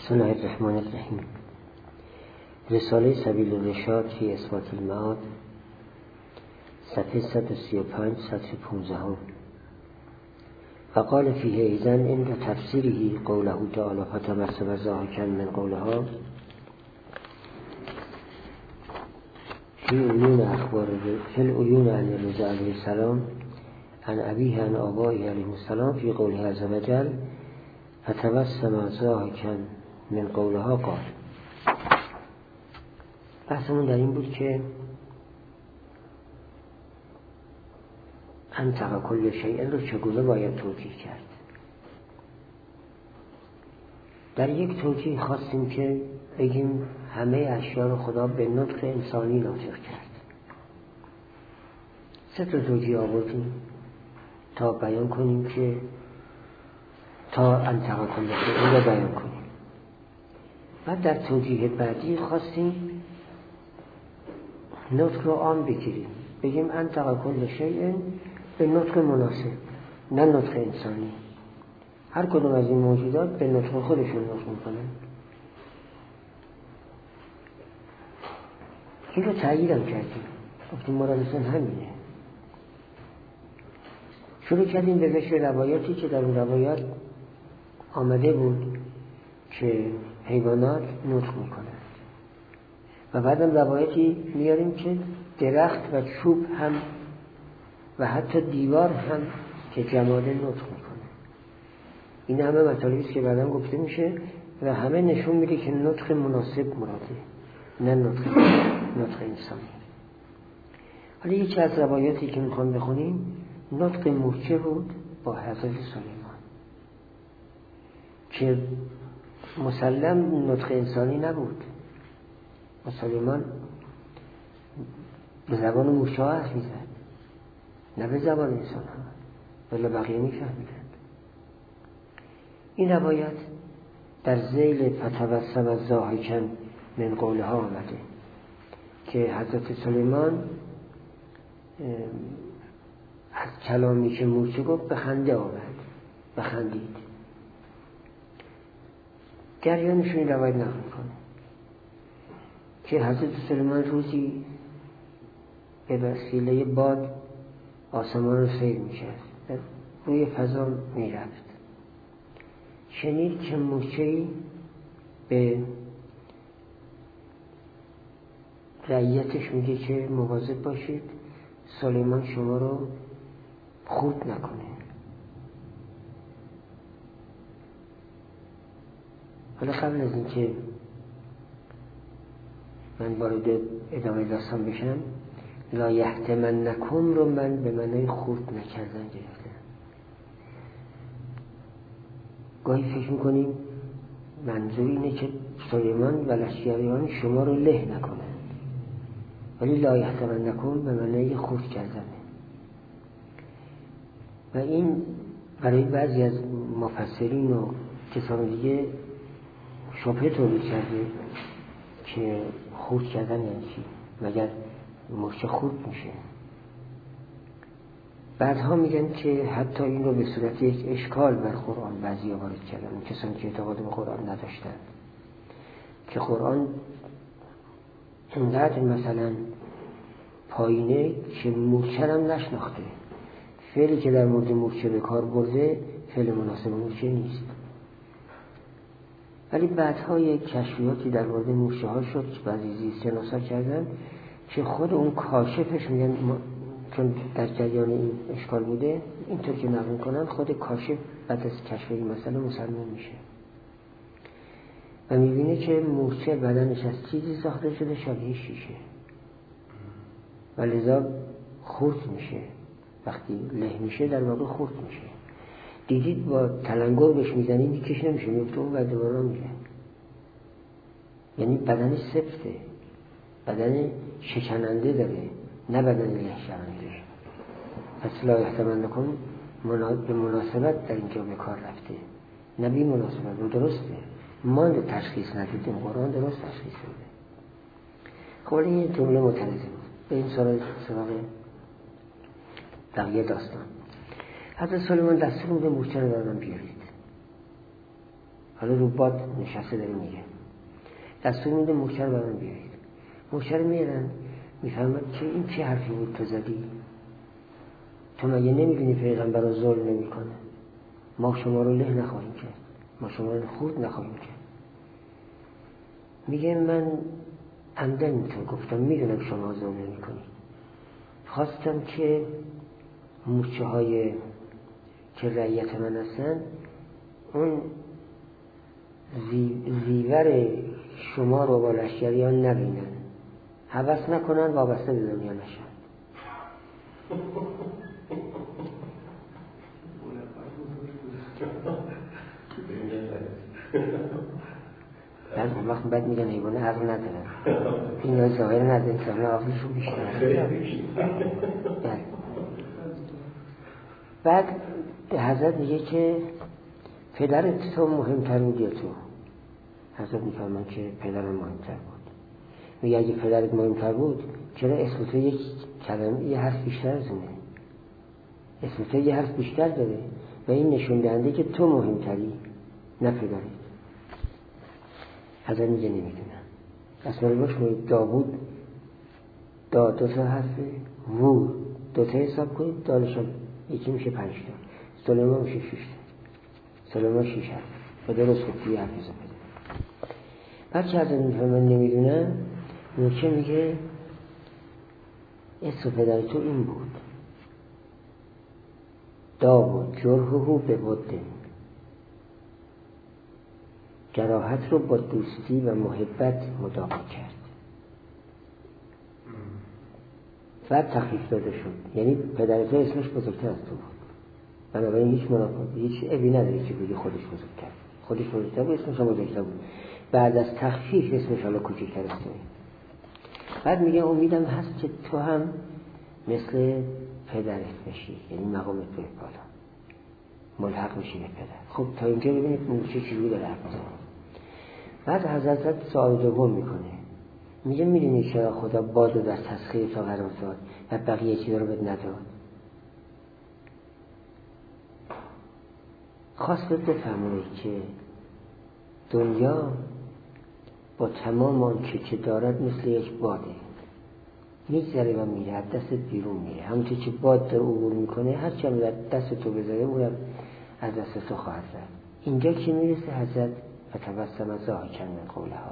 بسم الله الرحمن الرحیم. رساله سبیل الرشاد فی اثبات المعاد، صفحه 135 سطر 15. فقال فیه ایذن عند تفسیره قوله تعالی فتبسم ضاحکا من قولها فی العیون عن رضا علیه السلام عن ابیه عن آبائه علیه السلام فی قوله عز وجل فتبسم ضاحکا من قولها قال. بحثمون در این بود که انطق کل شیء رو چگونه باید توجیه کرد. در یک توجیه خواستیم که بگیم همه اشیا رو خدا به نطق انسانی ناطق کرد. سه تا توجیه آوردیم تا بیان کنیم که تا انطق کل شیء رو بیان کنیم. بعد در توجیه بعدی خواستیم نطق رو عام بگیریم، بگیم انطق کل شیء به نطق مناسب، نه نطق انسانی. هر کدوم از این موجودات به نطق خودشون نطق میکنن. این رو تأییدم کردیم، گفتیم مرادتون همینه. شروع کردیم به ذکر روایاتی که در اون روایات آمده بود که حیوانات نطق میکنند و بعدم روایتی میاریم که درخت و چوب هم و حتی دیوار هم که جماده نطق میکنه. این همه مطالبی است که بعدم گفته میشه و همه نشون میده که نطق مناسب مراده، نه نطق انسانی. حالا یکی از روایاتی که میخوام بخونیم نطق مورچه بود با حضرت سلیمان که مسلم نطق انسانی نبود. سلیمان به زبان مورچه ها حرف میزد، نه به زبان انسان ها، ولی بقیه میفهمیدند. این روایت در ذیل فتبسم ضاحکا من قولها آمده که حضرت سلیمان از کلامی که مورچه گفت به خنده آمد، به خندید. جریانشون این روایت نقل میکنه که حضرت سلیمان روزی به وسیله باد آسمان رو سیر میکرد، روی فضا میرفت. شنید که مورچه‌ای به رعیتش میگه که مواظب باشید سلیمان شما رو خورد نکنه. حالا قبل از این که من وارد ادامه داستان بشم، لا یحتمنکم رو من به معنای خورد نکردن گرفتم. گاهی فکر میکنیم منظور اینه که سلیمان و لشکریان شما رو له نکنند، ولی لا یحتمنکم به معنای خورد کردنه. و این برای بعضی از مفسرین و کسان دیگه شبهه تولید کرده که خورد کردن یعنی چی؟ مگر مورچه خورد میشه؟ بعدها میگن که حتی این رو به صورت یک اشکال بر قرآن بعضی وارد کردن، کسانی که اعتقاد به قرآن نداشتن، که قرآن اینقدر مثلا پایینه که مورچه هم نشناخته. فعلی که در مورد مورچه به کار برده فعل مناسب مورچه نیست. ولی بعدها یک کشفیاتی در مورد مورچه ها شد که بعضی زیستشناسا کردن که خود اون کاشفش میگن چون در جریان این اشکال بوده، اینطور که نقل کنن خود کاشف بعد از کشف این مسئله مسلمان میشه و میبینه که مورچه بدنش از چیزی ساخته شده شبیه شیشه و لذا خورد میشه. وقتی له میشه در واقع خورد میشه. دیدید با تلنگر بهش میزنید میکش نمیشه، میفته اون و دوباره میره. یعنی بدنش سفته، بدن شکننده داره، نه بدن له شونده. پس لا یحتمنکم به مناسبت در اینجا به کار رفته، نه بی مناسبت. اون درسته، ما تشخیص ندیدیم، قرآن درست تشخیص میده. خب این جمله متنظم بود. به این سراغ بقیه داستان. حضرت سلیمان دستور میده مورچه رو برام بیارید. حالا رو باد نشسته داره میگه، دستور میده موشه رو برام بیارید. موشه رو میارن، میفهمد که این چه حرفی بود تو زدی؟ تو مگه نمیدونی پیغمبر رو ظلم نمیکنه؟ ما شما رو له نخواهیم کرد، ما شما رو خورد نخواهیم کرد. میگه من عمدن اینطور گفتم، میدونم شما ظلم نمیکنید، خواستم که موشه های که رعیت من هستن اون زیور شما رو با لشکریان نبینن، هوس نکنن، وابسته به دنیا نشن. وقت بعد میگن حیوانه عقل ندارن، این های ظاهر نداره، انسان عقلشون بیشتر. بعد حضرت میگه که پدرت تو مهمتر بود یا تو؟ حضرت میفهمن که پدرم مهمتر بود. میگه اگه پدرت مهمتر بود چرا اسم تو یک کلمه یه حرف بیشتر از اونه؟ اسم تو یه حرف بیشتر داره و این نشون دهنده که تو مهمتری نه پدرت. حضرت میگه نمیدونم. اسم رو بشمارید، داوود دا 2 تا حرفه، وو 2 تا حساب کنید، دالش هم یکی میشه 5 تا، سلیمان میشه 6 تا، سلیمان 6 حرف و درست گفتی حرف حساب بده. بعد که حضرت میفهمن نمیدونم، موشه میگه اسم پدر تو این بود، داوود جرحه به بده، جراحت رو با دوستی و محبت مداوا کرد. بعد تخفیف داده شد، یعنی پدر تو اسمش بزرگتر از تو بود، بنابراین هیچ عیبی نداره که بگی خودش بزرگتر، خودش بزرگتر بود، اسمش هم بزرگتر بود. بعد از تخفیف اسمش حالا کوچکتر از توی. بعد میگه امیدم هست که تو هم مثل پدرت بشی، یعنی مقامت به بالا ملحق میشی به پدر. خب تا اینجا ببینید چه چیزی داره حرف میزنه. بعد حضرت سوال دوم میکنه، میگه میدونی چرا خدا باد در تسخیر تا قرار داد و بقیه چیزا رو بهت نداد؟ خواست بفهمونه که دنیا با تمام آن که دارد مثل یک باده، میگذره و میره، دست بیرون میره. همونطور که باد در عبور میکنه، هر چه هم دست تو بذاره اونم از دست تو خواهد رفت. اینجا که میرسه حضرت و تبسم ضاحکا من قولها.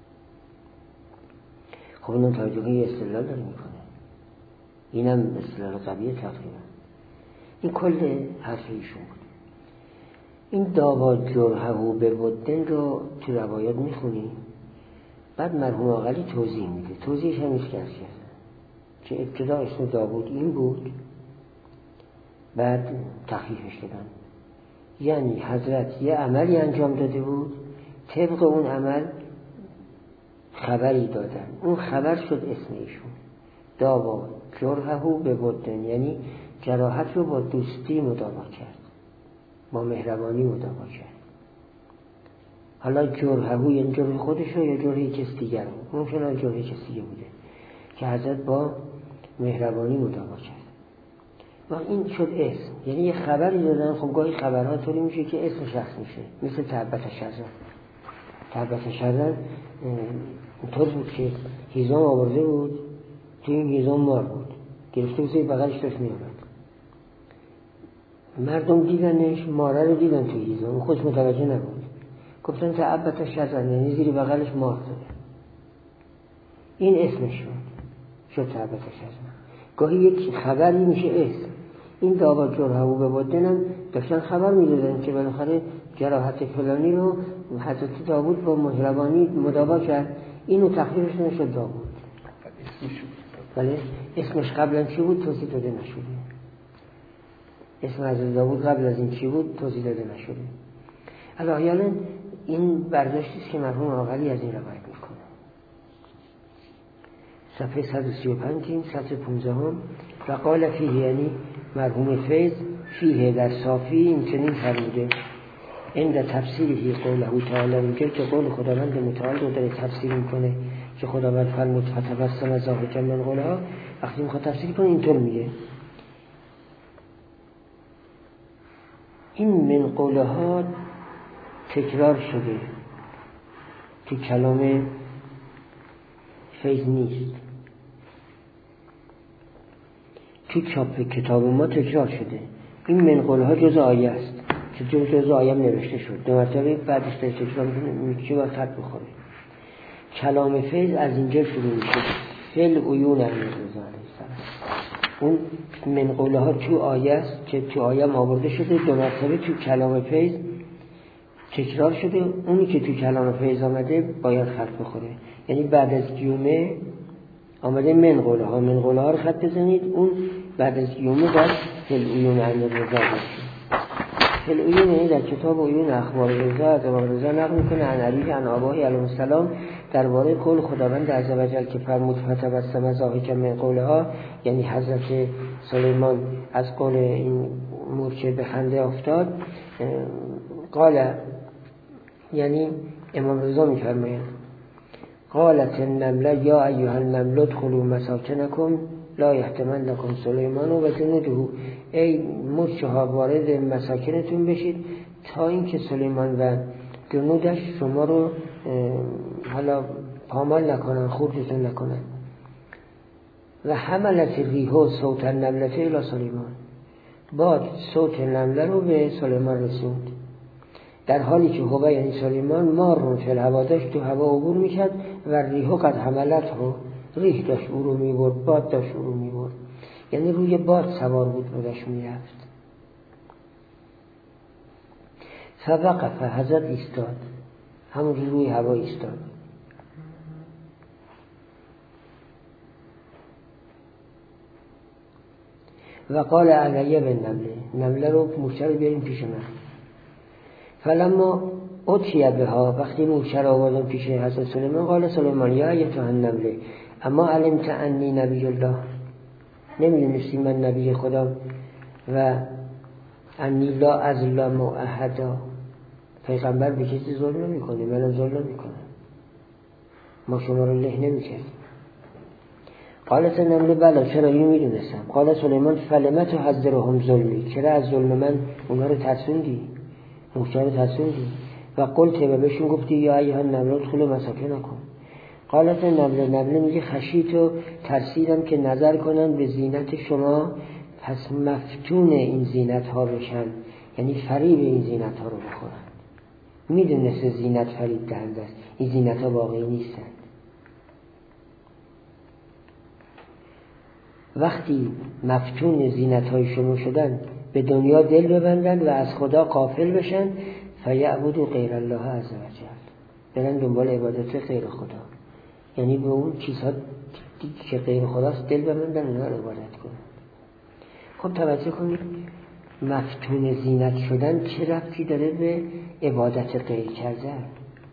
خب اون توجهی استدلال داره میکنه، اینم استدلال قویه تقریبا. این کل حرف ایشون بود. این داوا جرحه به ودن رو تو روایات میخونی، بعد مرحوم آقلی توضیح میده. توضیحش هم ایش کردن که ابتدا اسم داوود این بود، بعد تخفیفش دادن. یعنی حضرت یه عملی انجام داده بود، طبق اون عمل خبری دادن، اون خبر شد اسم ایشون. داوا جرحه به ودن، یعنی جراحت رو با دوستی مداوا کرد، با مهربانی مداوا کرد. حالا جرحه یعنی جرح خودش رو یا جرح کس دیگر رو، ممکنه جرح کس دیگه بوده که حضرت با مهربانی مداوا کرد. و این شد اسم، یعنی یه خبری دادن. خب گاهی خبرها طوری میشه که اسم شخص میشه، مثل تعبت شرن. تعبت شرن طور بود که هیزام آورده بود، توی این هیزام مار بود، گرفته بود بغلش داشت میامد. مردم دیدنش، ماره رو دیدن توی هیزام، خودش متوجه نبود، گفتن تعبت شرن، یعنی زیر بغلش مار زده. این اسمش شد تعبت شرن. گاهی یک خبری میشه اسم. این داوا جرحه به ودنم داشتن خبر میدادن که بالاخره جراحت فلانی رو حضرت داوود با مهربانی مداوا کرد، اینو تخفیفش نشد داوود. بله اسمش قبلا چی بود توضیح داده نشده. اسم حضرت داوود قبل از این چی بود توضیح داده نشده. احیانا این برداشتی است که مرحوم آقلی از این روایت میکنه. صفحه 135 سطر 15 و قال فیه، یعنی مرحوم فیض فیه در صافی این چنین فرموده عند تفسیری قوله تعالی، میگه که قول خداوند متعال رو داره تفسیر میکنه که خداوند فرمود فتبسم ضاحکا من قولها. وقتی میخواد تفسیر کنه اینطور میگه این من قولها تکرار شده تو کلام فیض نیست. تو چاپ کتاب ما تکرار شده. این منقول ها جز آیه است که جز آیه نوشته شد. دو مرتبه بعدش تکرار میشه و خط بخوره. کلام فیض از اینجا شروع میشه. فل عیون علیه اون منقول ها تو آیه است که تو آیه آورده شده. دو مرتبه تو کلام فیض تکرار شده. اونی که تو کلام فیض آمده باید خط بخوره. یعنی بعد از گیومه آمده منقوله ها رو خط بزنید. اون بعد از گیومه باید فل عیون علیه رضا باشید. فل عیون یعنی در کتاب عیون اخبار رضا از امام رضا نقل میکنه عن علی عن آبای علیه السلام درباره قول خداوند عزوجل که فرمود فتبسم ضاحکا من قولها، یعنی حضرت سلیمان از قول این مورچه به خنده افتاد. قال یعنی امام رضا میفرماید قالت النمله یا ایها النمل ادخلوا مساکنکم لا یحطمنکم سلیمان و جنوده. ای مورچه ها وارد مساکنتون بشید تا اینکه سلیمان و جنودش شما رو حالا پامال نکنن، خوردتون نکنن. و حملت ریحو صوت النملته الی سلیمان، باد صوت نمله رو به سلیمان رسوند در حالی که هوا یعنی سلیمان مارون فی الهوا داشت تو هوا عبور میکرد و ریحو قد حملت رو ریح داشت او رو میبرد، باد داشت او رو میبرد، یعنی روی باد سوار بود و داشت میرفت. فوقف حضرت ایستاد، همون روی هوا ایستاد. و قال علیه به نمله رو موشه رو بیاریم پیش من. فلما اتیه به ها، وقتی موشه رو آوردن پیش حضرت سلیمان قال سلیمان یا ایتها النمله اما علمت انی نبی الله، نمیدونستی من نبی خدا و انی لا ازلم احدا، پیغمبر به کسی ظلم نمی کنه، منم ظلم نمی کنم، ما شما رو له نمی کنیم. قالت نمله بله چرا اینو میدونستم. قال سلیمان فلمت حذرهم ظلمی، چرا از ظلم من اونا رو ترسوندی، موشه رو ترسوندی. و قلت و بهشون گفتی یا ایها النمله ادخلوا مساکنکم. قالت نمله میگه خشیت، ترسیدم که نظر کنن به زینت شما پس مفتون این زینت ها بشن، یعنی فریب این زینت ها رو بخورن. میدونسته زینت فریب دهنده است، این زینت ها واقعی نیستن. وقتی مفتون زینت های شما شدن به دنیا دل ببندن و از خدا غافل بشن فیعبدوا غیر الله عزوجل، برن دنبال عبادت غیر خدا، یعنی به اون چیزها که غیر خداست دل ببندن اونها رو عبادت کنن. خب توجه کنید مفتون زینت شدن چه ربطی داره به عبادت غیر کردن؟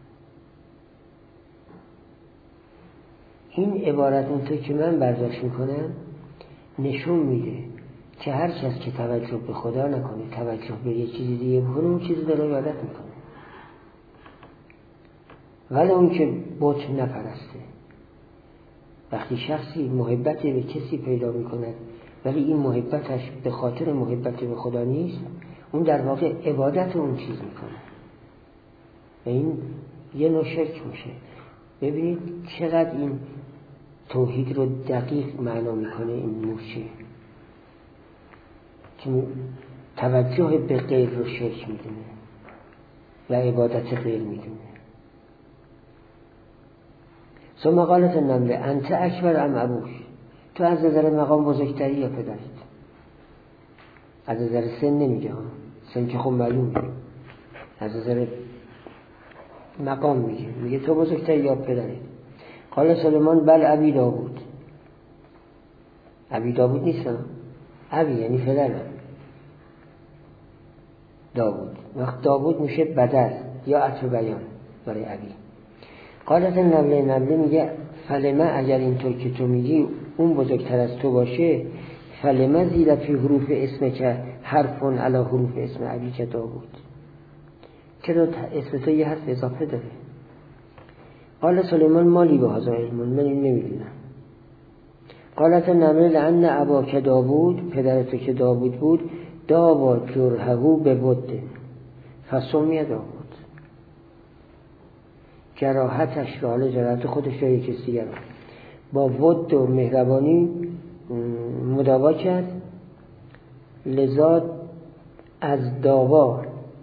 این عبارت اونطور که من برداشت میکنم نشون میده که هر کس که توجه به خدا نکنه، توجه به یه چیزی دیگه بکنه، اون چیزی داره عبادت میکنه. ولی اون که بت نپرسته، وقتی شخصی محبتی به کسی پیدا میکنه ولی این محبتش به خاطر محبت به خدا نیست، اون در واقع عبادت اون چیز میکنه و این یه نوع شرک میشه. ببینید چقدر این توحید رو دقیق معنا میکنه این موشه که توجه به غیر رو شرک میدونه و عبادت غیر میدونه. ثم قالت النمله انت اکبر ام ابوک، تو از نظر مقام بزرگتری یا پدرت؟ از نظر سن نمیگه ها، سن که خب معلومه، از نظر مقام میگه تو بزرگتری یا پدرت. قال سلیمان بل ابی داوود، ابی داوود نیستم، ابی یعنی پدرم داوود، وقت داوود میشه بدل یا عطف بیان برای ابی. قالت نمله میگه فلمه اگر اینطور که تو میگی اون بزرگتر از تو باشه فلمه زیده فی حروف اسم که حرفون علی حروف اسم ابی که داوود، چرا اسم تو یه حرف اضافه داره؟ قال سلیمان مالی به هذا علم، من این نمیدونم. قالت نمله لأن ابا که داوود، پدرت که داوود بود، داوا جرهو به بده فسمی داوود، جراحتش را، حال جراحت خودش را یک کسی دیگر با ود و مهربانی مداوا کرد. لذا از داوا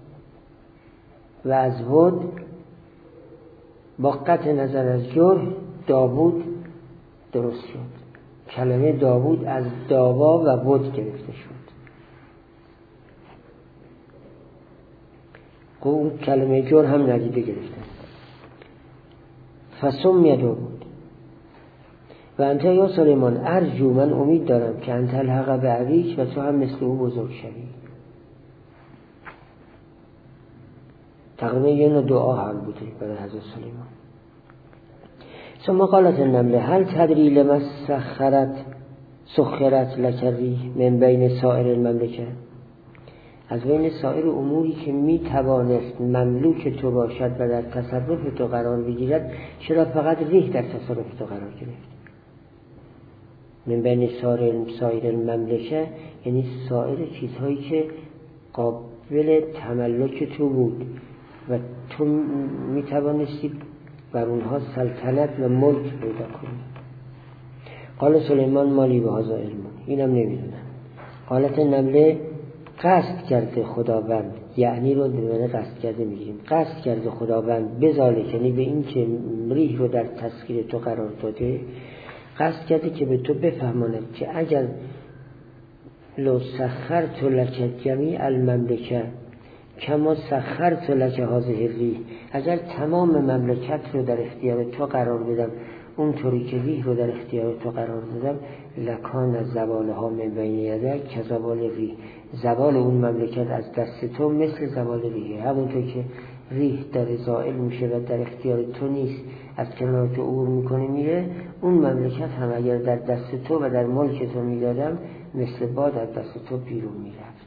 و از ود با قطع نظر از جرح داوود درست شد. کلمه داوود از داوا و ود گرفته شد. اون کلمه جرح هم ندیده گرفته. فسمی داوود و انت یا سلیمان ارجو، من امید دارم که انت الحق به ابیک و تو هم مثل او بزرگ شوی. تقریبا یه نوع دعا هم بوده برای حضرت سلیمان. ثم قالت النمله هل تدری لما سخرت لک الریح من بین سائر المملکه، از بین سایر اموری که می توانست مملوک تو باشد و در تصرف تو قرار بگیرد، چرا فقط ریح در تصرف تو قرار گرفت؟ من بین سایر المملکه یعنی سایر چیزهایی که قابل تملک تو بود و تو می توانستی بر اونها سلطنت و ملک پیدا کنی. قال سلیمان مالی به هذا علم، اینم نمیدونم. قالت نمله قصد کرده خداوند، یعنی رو دوباره قصد کرده میگیم، قصد کرده خداوند بذالک، یعنی به این که ریح رو در تسخیر تو قرار داده، قصد کرده که به تو بفهماند که اگر لو سخرت لک جمیع المملکه کما سخرت لک هذه الریح، اگر تمام مملکت رو در اختیار تو قرار بدم اونطوری که ریح رو در اختیار تو قرار دادم، لکان از زوالها من بین یدک که زوال ریح، زوال اون مملکت از دست تو مثل زوال ریح. همونطور که ریح در زائل میشه و در اختیار تو نیست، از کنار تو عبور میکنه میره، اون مملکت هم اگر در دست تو و در ملک تو میدادم مثل باد از دست تو بیرون میرفت.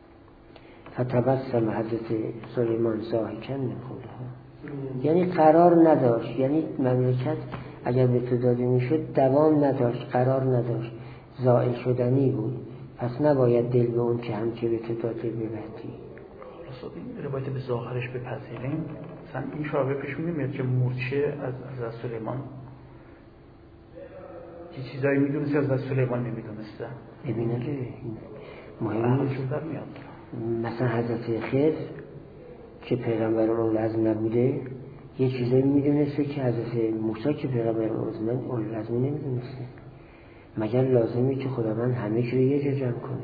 فتبسم حضرت سلیمان ضاحکا من قولها، یعنی قرار نداشت، یعنی مملکت اگر به تو داده میشد دوام نداشت، قرار نداشت، زائل شدنی بود، پس نباید دل به اون که هم که به تو داده ببندی. این روایت به ظاهرش بپذیریم، مثلا این شعبه پیش میاد که مورچه از سلیمان یه چیزایی میدونسته از سلیمان نمیدونسته. ببینه مهم مثلا حضرت خضر که پیغمبر اولوالعزم نبوده یه چیزایی میدونسته که حضرت موسی که پیغمبر اولوالعزم نمیدونسته. مگر لازمه که خداوند همه چیز رو یه جا جمع کنه؟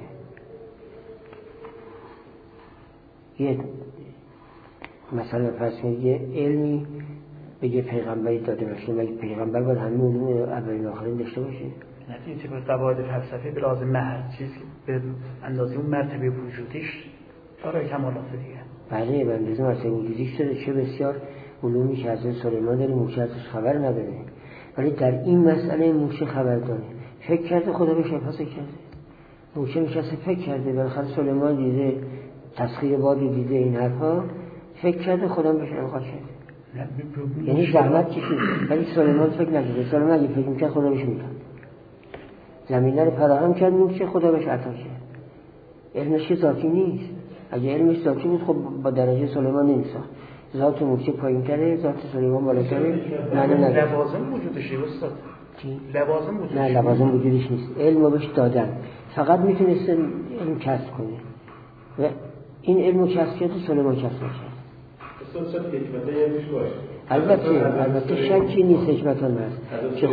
یه مثلا پس یه علمی به یه پیغمبری داده باشه، مگر پیغمبر باید همه علوم اولین آخرین داشته باشه؟ نه، این طبق قواعد فلسفی به لازم هر چیز به اندازه اون مرتبه وجودیش داره کمالات دیگه. بله، به اندازه مرتبه وجودیش داره. چه بسیار علومی که حضرت سلیمان داره موشه ازش خبر نداره، ولی در این مسئله موشه خبر داره. فکر کرده خدا بهش حفاظت کرده. موشه نشسته فکر کرده، بالاخره سلیمان دیده تسخیر بادی، دیده این حرفا، فکر کرده خدا بهش انقاد کرده. یعنی زحمت کشید ولی سلیمان فکر نکرده. سلیمان اگه فکر میکرد خدا بهش میداد. زمینه رو فراهم کرد، موشه خدا بهش عطا کرد. علمش ذاتی نیست. اگه علمش ذاتی بود خب با درجه سلیمان نمیساخت. ذات موشه پایین‌تره، ذات سلیمان بالاتره. لوازم وجودشه استاد. لوازم وجودش نه، لوازم وجودش نیست. علمو بهش دادن، فقط میتونست علم کسب کنه و این علمو کسب کرد، سلیمان کسب کرد. استاد شاید حکمت یادش باشه. البته شکی نیست حکمت آن هست که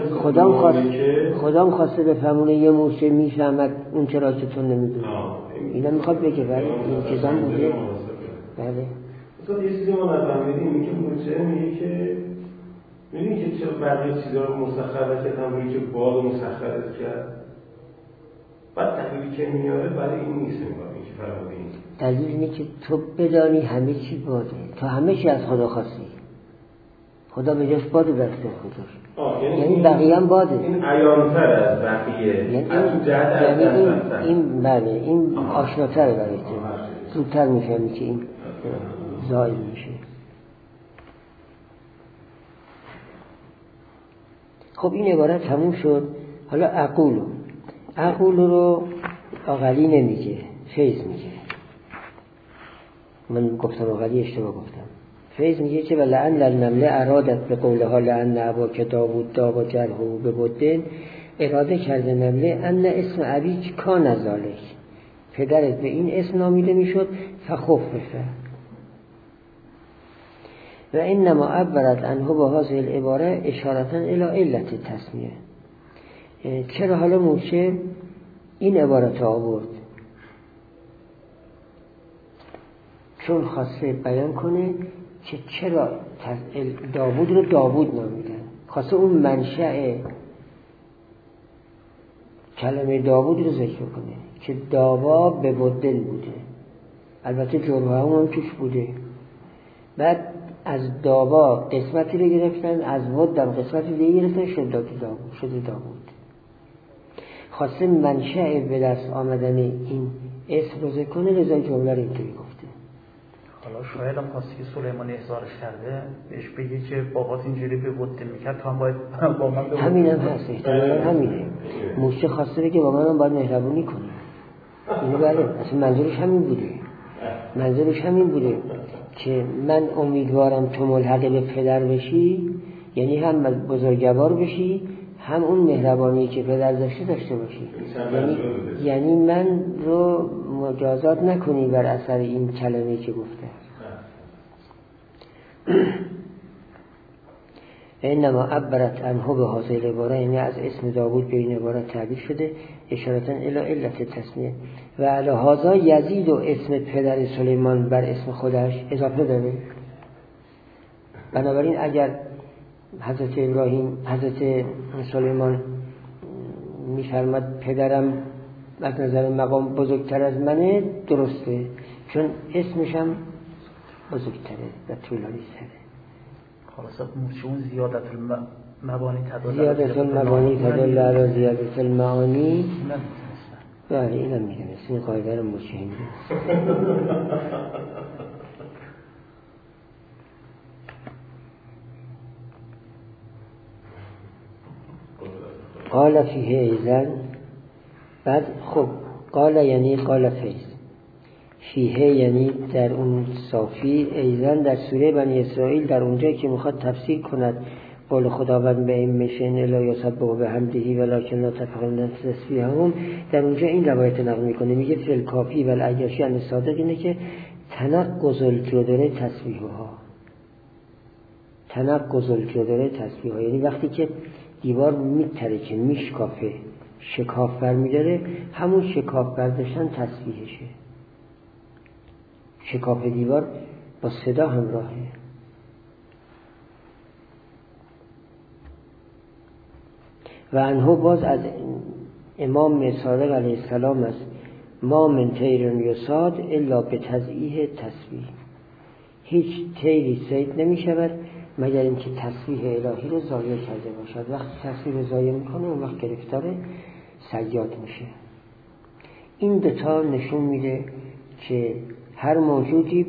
خدا خواسته بفهمونه یه موشه میفهمد اون چرا که تو نمیدونی. اینا میخواد بگه بله این چیزان بوده. بله استاد یه چیزی ما نفهمیدیم، این که موشه میگه که میدونی که چرا بقیه چیزا رو مسخر کرد، همونی که باد مسخرت کرد، بعد دلیلی که میاره برای این نیست. این که فرمودین دلیل اینه که تو بدانی همه چی باده، تو همه چی از خدا خواستی، خدا به جاش باده در اختیار گذاشت. یعنی بقیه هم باده، این عیان‌تر از بقیه، یعنی این بله این آشناتره برای تو، زودتر میفهمی که این زائل میشه. خب این عبارت تموم شد. حالا عقول رو اقلی نمیگه، فیض میگه. من گفتم اقلی اشتباه گفتم، فیض میگه که ولعن النمله ارادت به قولها لعن اباک داوود داوا جرحه به بدن، اراده کرده نمله ان اسم ابیک کان ذالک، پدرت به این اسم نامیده میشد فخففه. و انما عبرت عنه با هذه العباره اشارتا الی علت التسمیه. چرا حالا مورچه این عبارت آورد؟ چون خواسته بیان کنه که چرا داوود رو داوود نامیدن، خواسته اون منشأ کلمه داوود رو ذکر کنه که داوا به بدل بوده، البته جرحه هم توش بوده. بعد از داوا قسمتی رو گرفتن، از ودم قسمتی دیگه گرفتن، شده داوود. خواسته منشأ به دست آمدن این اسم رو ذکر کنه، لذا جمله رو اینطوری گفته. حالا شاید هم خواستی که سلیمان احضارش کرده بهش بگی که بابات اینجوری به بدل میکرد تو هم باید با من به همین هم هست، احتمالا همینه. موسی خواسته که با من هم باید مهربونی کنی. اینو بله، اصلا منظورش همین بوده که من امیدوارم تو ملحق به پدر بشی، یعنی هم بزرگوار بشی، هم اون مهربانی که پدر داشته باشی، یعنی من رو مجازات نکنی بر اثر این کلمه‌ای که گفته. انما عبرت عنه به هذه العباره، یعنی از اسم داوود به این عبارت تعبیر شده اشارتا الی علت التسمیه. و علی هذا یزید و اسم پدر سلیمان بر اسم خودش اضافه داره. بنابراین اگر حضرت سلیمان میفرماد پدرم از نظر مقام بزرگتر از منه، درسته، چون اسمش هم بزرگتره و طولانی تره. خلاصه چون زیادت المبانی تدل علی زیادت المعانی. بله اینم میدونست، این قاعده رو مشهیم قال فیه ایزن. بعد خب قال یعنی قال فیض، فیه یعنی در اون صافی، ایزن در سوره بنی اسرائیل در اونجایی که میخواد تفسیر کند قول خداوند به این مشن الا یسبح بحمده ولکن لا تفقهون تسبیحهم، در اونجا این روایت نقل میکنه، میگه فی الکافی و العیاشی ان صادق اینه که تنقض الجدر تسبیحها، تنقض الجدر تسبیحها یعنی وقتی که دیوار میتره که میشکافه، شکاف برمیداره، همون شکاف برداشتن تسبیحشه. شکاف دیوار با صدا همراهه. و انهو باز از امام صادق علیه السلام است، ما من طیر یصاد الا به تضعیح تسبیح، هیچ طیری صید نمی شود مگر اینکه تسبیح الهی رو ضایع کرده باشد. وقتی تسبیح رو ضایع میکنه اون وقت گرفتار صیاد میشه. این دوتا نشون میده که هر موجودی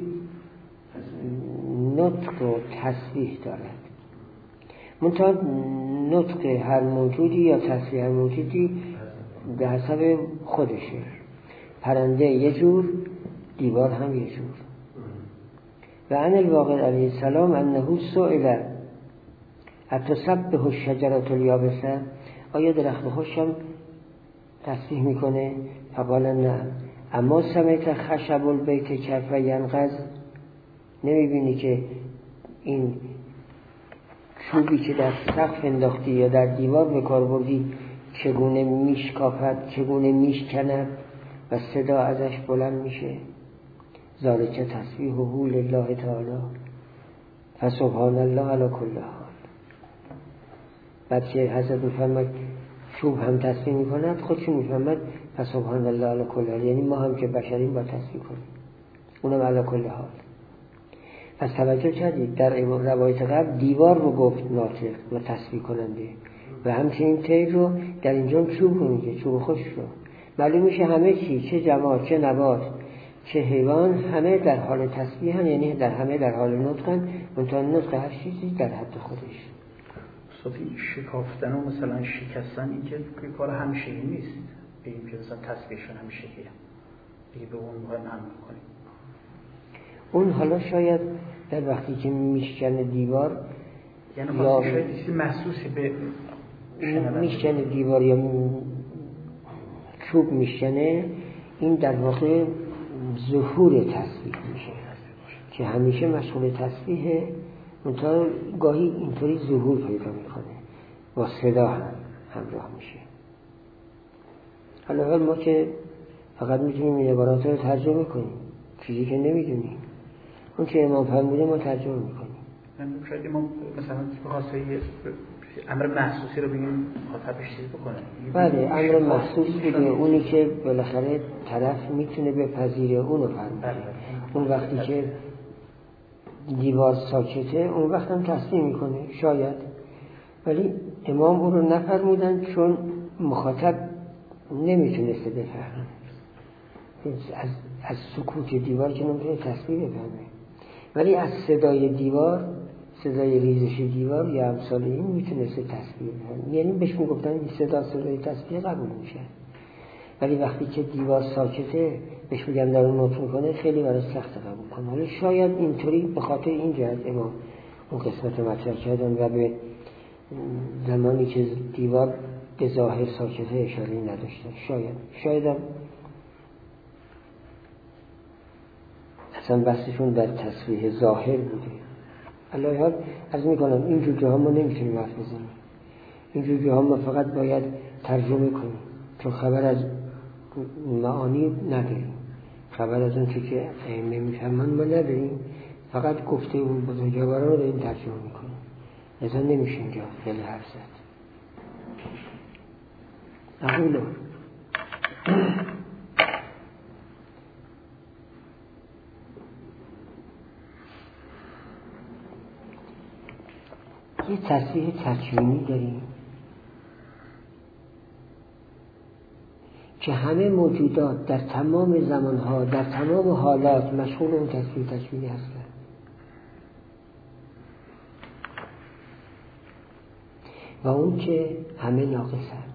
نطق و تسبیح دارد، منتها نطق هر موجودی یا تسبیح هر موجودی به حسب خودشه. پرنده یه جور، دیوار هم یه جور. و عن الواقد علیه السلام انه سئل اتصبح الشجرة الیابسه، آیا درخت خشک هم تسبیح میکنه؟ فقال نه. اما سمعت خشب البیت کیف ینقض، نمیبینی که این چوبی که در سقف انداختی یا در دیوار به کار بردی چگونه میشکافد، چگونه میشکند و صدا ازش بلند میشه؟ ذالک تسبیحه لله تعالی فسبحان الله علی کل حال. بعد که حضرت میفرماد چوب هم تسبیح میکند، خودشون میفرماد فسبحان الله علی کل حال، یعنی ما هم که بشریم با تسبیح کنیم، اونم علی کل حال. پس توجه کردید در روایت قبل دیوار رو گفت ناطق و تسبیح کننده، و همچنین طیر رو در اینجا چوب رو میگه، چوب خشک رو. معلوم میشه همه چی، چه جماد چه نبات چه حیوان، همه در حال تسبیح هم، یعنی همه در حال نطقن، منتها نطق هر چیزی در حد خودش. صافی شکافتن و مثلا شکستن این که کار همیشگی نیست، بگیم که مثلا تسبیحشون همیشگیه، دیگه به اون باید هم کنیم. اون حالا شاید در وقتی که میشکنه دیوار یعنی خاصی شاید چیزی محسوسی به میشکنه دیوار یا چوب میشکنه، این در واقع ظهور تسبیح میشه که همیشه مشغول تسبیحه، منتها گاهی اینطوری ظهور پیدا میکنه، با صدا هم همراه میشه. حالا ما که فقط میتونیم این عبارات رو ترجمه کنیم، چیزی که نمیدونیم، اون که امام فرموده ما ترجمه میکنیم. شاید امام مثلا بخواسته امر محسوسی رو بگیم مخاطبش چیز بکنه. بله، امر محسوس بوده، اونی که بالاخره طرف میتونه بپذیره اونو فرموده. اون وقتی که دیوار ساکته اون وقت هم تسبیح میکنه شاید، ولی امام اون رو نفرمودن چون مخاطب نمیتونسته بفهمه، از سکوت دیوار که نمیتونه تسبیح بفهمه، ولی از صدای دیوار، صدای ریزش دیوار یا امثال این میتونسته تسبیح بفهمه. یعنی بهش میگفتن این صدای تسبیح قبول میشه، ولی وقتی که دیوار ساکته بهش میگن در اون نطق میکنه، خیلی برای سخت قبول کنه. حالا شاید اینطوری به خاطر این جهت امام اون قسمت مطرح کردن و به زمانی که دیوار به ظاهر ساکته اشاره نداشتن. شاید هم اصلا بحثشون در تصریح ظاهر بوده. الله حال عرض میکنم اینجور جاها ما نمیتونیم حرف بزنیم، اینجور جاها ما فقط باید ترجمه کنیم، چون خبر از معانی نداریم، خبر از اون که ائمه میفهمن ما نداریم، فقط گفته اون بزرگواران رو داریم ترجمه میکنیم، لذا نمیشه اینجا خیلی حرف زد. اقولو یه تصریح تکوینی داریم که همه موجودات در تمام زمانها در تمام حالات مشغول اون تصریح تکوینی هستند و اون که همه ناقصند.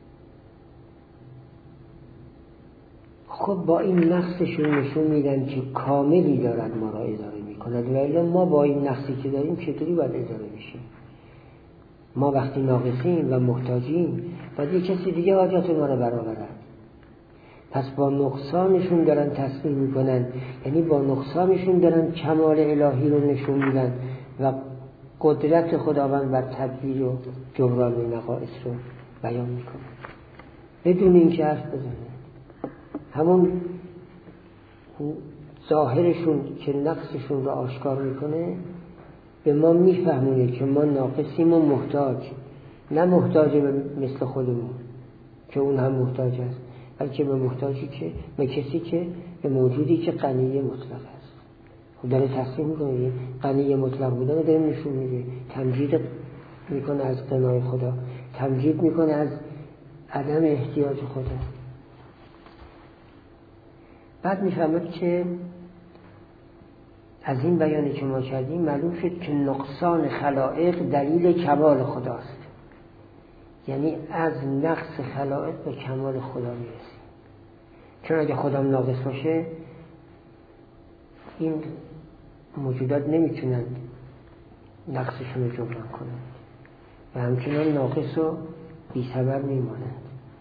خب با این نقصشون نشون میدن که کاملی دارد ما را اداره میکند، و الا ما با این نقصی که داریم چطوری باید اداره بشیم؟ ما وقتی ناقصیم و محتاجیم باید یک کسی دیگه حاجات ما را برآورد. پس با نقصانشون دارن تصمیم میکنن، یعنی با نقصانشون دارن کمال الهی رو نشون میدن و قدرت خداوند بر تدبیر و جبران نقائص رو بیان میکنن بدون اینکه حرف بزنن. همون ظاهرشون که نقصشون رو آشکار میکنه به ما میفهمونه که ما ناقصیم و محتاج، نه محتاج مثل خودمون که اون هم محتاج است، بلکه به محتاجی که به کسی که به موجودی که غنی مطلق است. خب داره تصریح میکنه غنی مطلق بودن داره نشون میده، تمجید میکنه از غنای خدا، تمجید میکنه از عدم احتیاج خدا. بعد میفهمد که از این بیانی که ما کردیم معلوم شد که نقصان خلائق دلیل کمال خداست، یعنی از نقص خلائق به کمال خدا میرسیم. چون اگه خدا ناقص باشه این موجودات نمیتونند نقصشون رو جبران کنند و همچنان ناقص و بی سبب میمانند.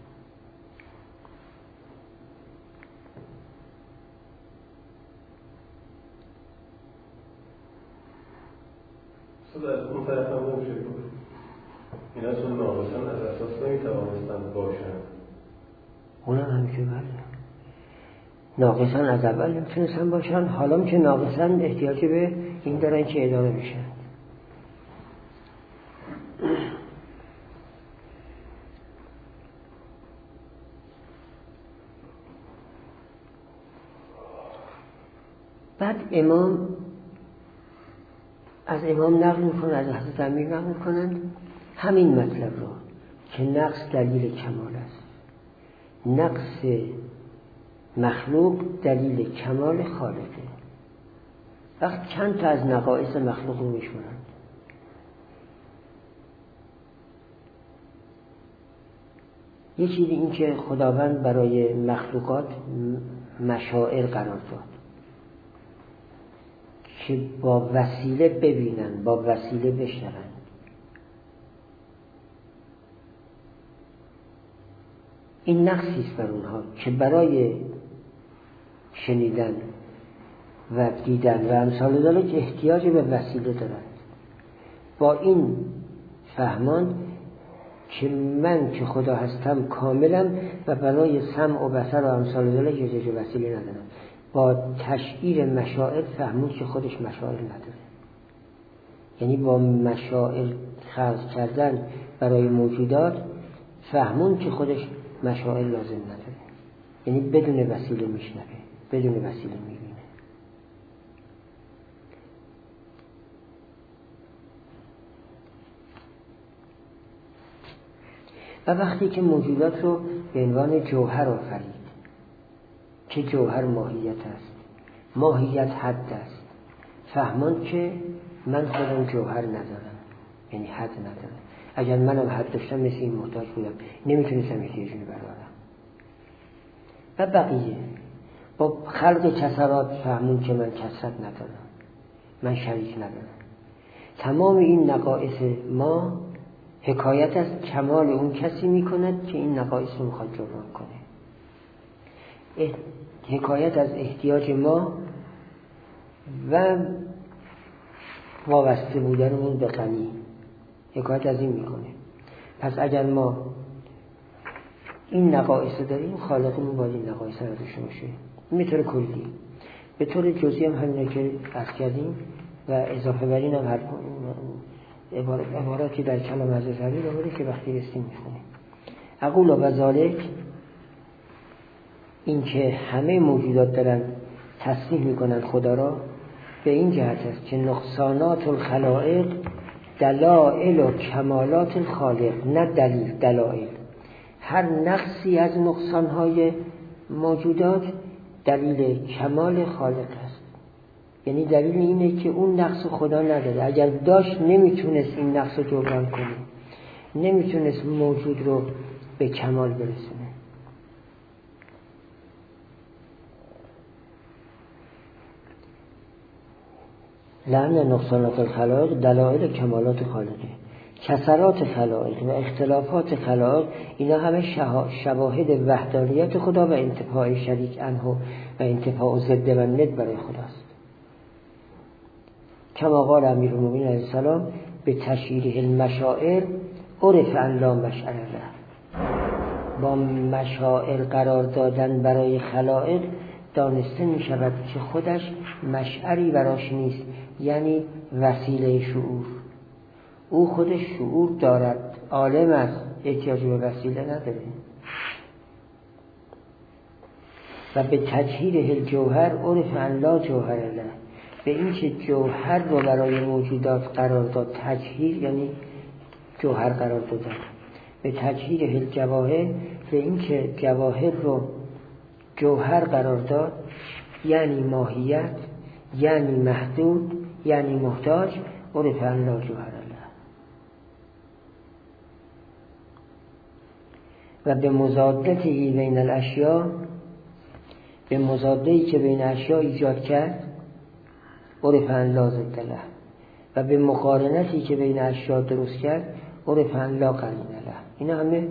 از اون طرف هم نمیشه بود این از اون ناقصان از اساس نمیتوانستند باشند. اونا همیشه بله ناقصان از اول نمیتونستن باشن، حالا که ناقصان احتیاج به این دارن که اداره بشن. بعد از امام نقل میکنن، از حضرت امیر نقل میکنن همین مطلب رو که نقص دلیل کمال است، نقص مخلوق دلیل کمال خالقه. وقت چند تا از نقائص مخلوق رو میشونند. یه چیزی این که خداوند برای مخلوقات مشاعر قرار داد، که با وسیله ببینن، با وسیله بشنون. این نقصی است بر اونها که برای شنیدن و دیدن و امثال ذلک احتیاج به وسیله دارند. با این فهمان که من که خدا هستم کاملم و برای سمع و بصر و امثال ذلک احتیاج به وسیله ندارم. با تشعیر مشاعر فهمون که خودش مشاعر نداره، یعنی با مشاعر خلق کردن برای موجودات فهمون که خودش مشاعر لازم نداره، یعنی بدون وسیله میشنوه، بدون وسیله میبینه. و وقتی که موجودات رو به عنوان جوهر آفرید که جوهر ماهیت است، ماهیت حد است، فهمان که من خودم جوهر ندارم، یعنی حد ندارم. اگر منم حد داشتم مثل این محتاج بودم، نمیتونستم احتیاجی بردارم. و بقیه با خلق کسرات فهمون که من کسرت ندارم، من شریک ندارم. تمام این نقائص ما حکایت از کمال اون کسی میکند که این نقائص رو میخواد جبران کنه، حکایت از احتیاج ما و وابسته بودنمون به غنی، حکایت از این میکنه. پس اگر ما این نقائص داریم، خالقمون باید این نقائص رو داشته باشه. به طور کلی. به طور جزئی هم همینه که عرض کردیم و اضافه بر این هم هر عباراتی در کلام حضرت علی آورده که وقتی رسیم میخونیم. اقول و ذالک، این که همه موجودات دارن تصریح میکنن خدا را، به این جهت است که نقصانات الخلائق دلائل و کمالات الخالق، نه دلیل، دلائل. هر نقصی از نقصانهای موجودات دلیل کمال خالق است، یعنی دلیل اینه که اون نقص خدا نداره. اگر داشت نمیتونست این نقص رو جبران کنه، نمیتونست موجود رو به کمال برسونه. لأن نقصانات الخلائق دلائل کمالات خالقه. کسرات خلائق و اختلافات خلائق اینا همه شواهد وحدانیت خدا و انتفاع شریک عنه و انتفاع ضد و ند برای خداست. کما قال امیرالمومنین علیه السلام به تشعیره المشاعر عرف ان لا مشعر له. با مشاعر قرار دادن برای خلائق دانسته می شود که خودش مشعری براش نیست، یعنی وسیله شعور. او خودش شعور دارد، عالم است، احتیاج به وسیله نداره. و به تجهیر الجوهر عرف ان لا جوهر له، به این که جوهر رو برای موجودات قرار داد. تجهیر یعنی جوهر قرار دادن. به تجهیر الجواهر، به این که جواهر رو جوهر قرار داد، یعنی ماهیت، یعنی محدود، یعنی محتاج. عرف ان لا جوهر له. و به مضادتی بین الاشیاء، به مضاده‌ای که بین اشیاء ایجاد کرد، عرف ان لا ضد له. و به مقارنتی که بین اشیاء درست کرد، عرف ان لا قرین له. اینا همه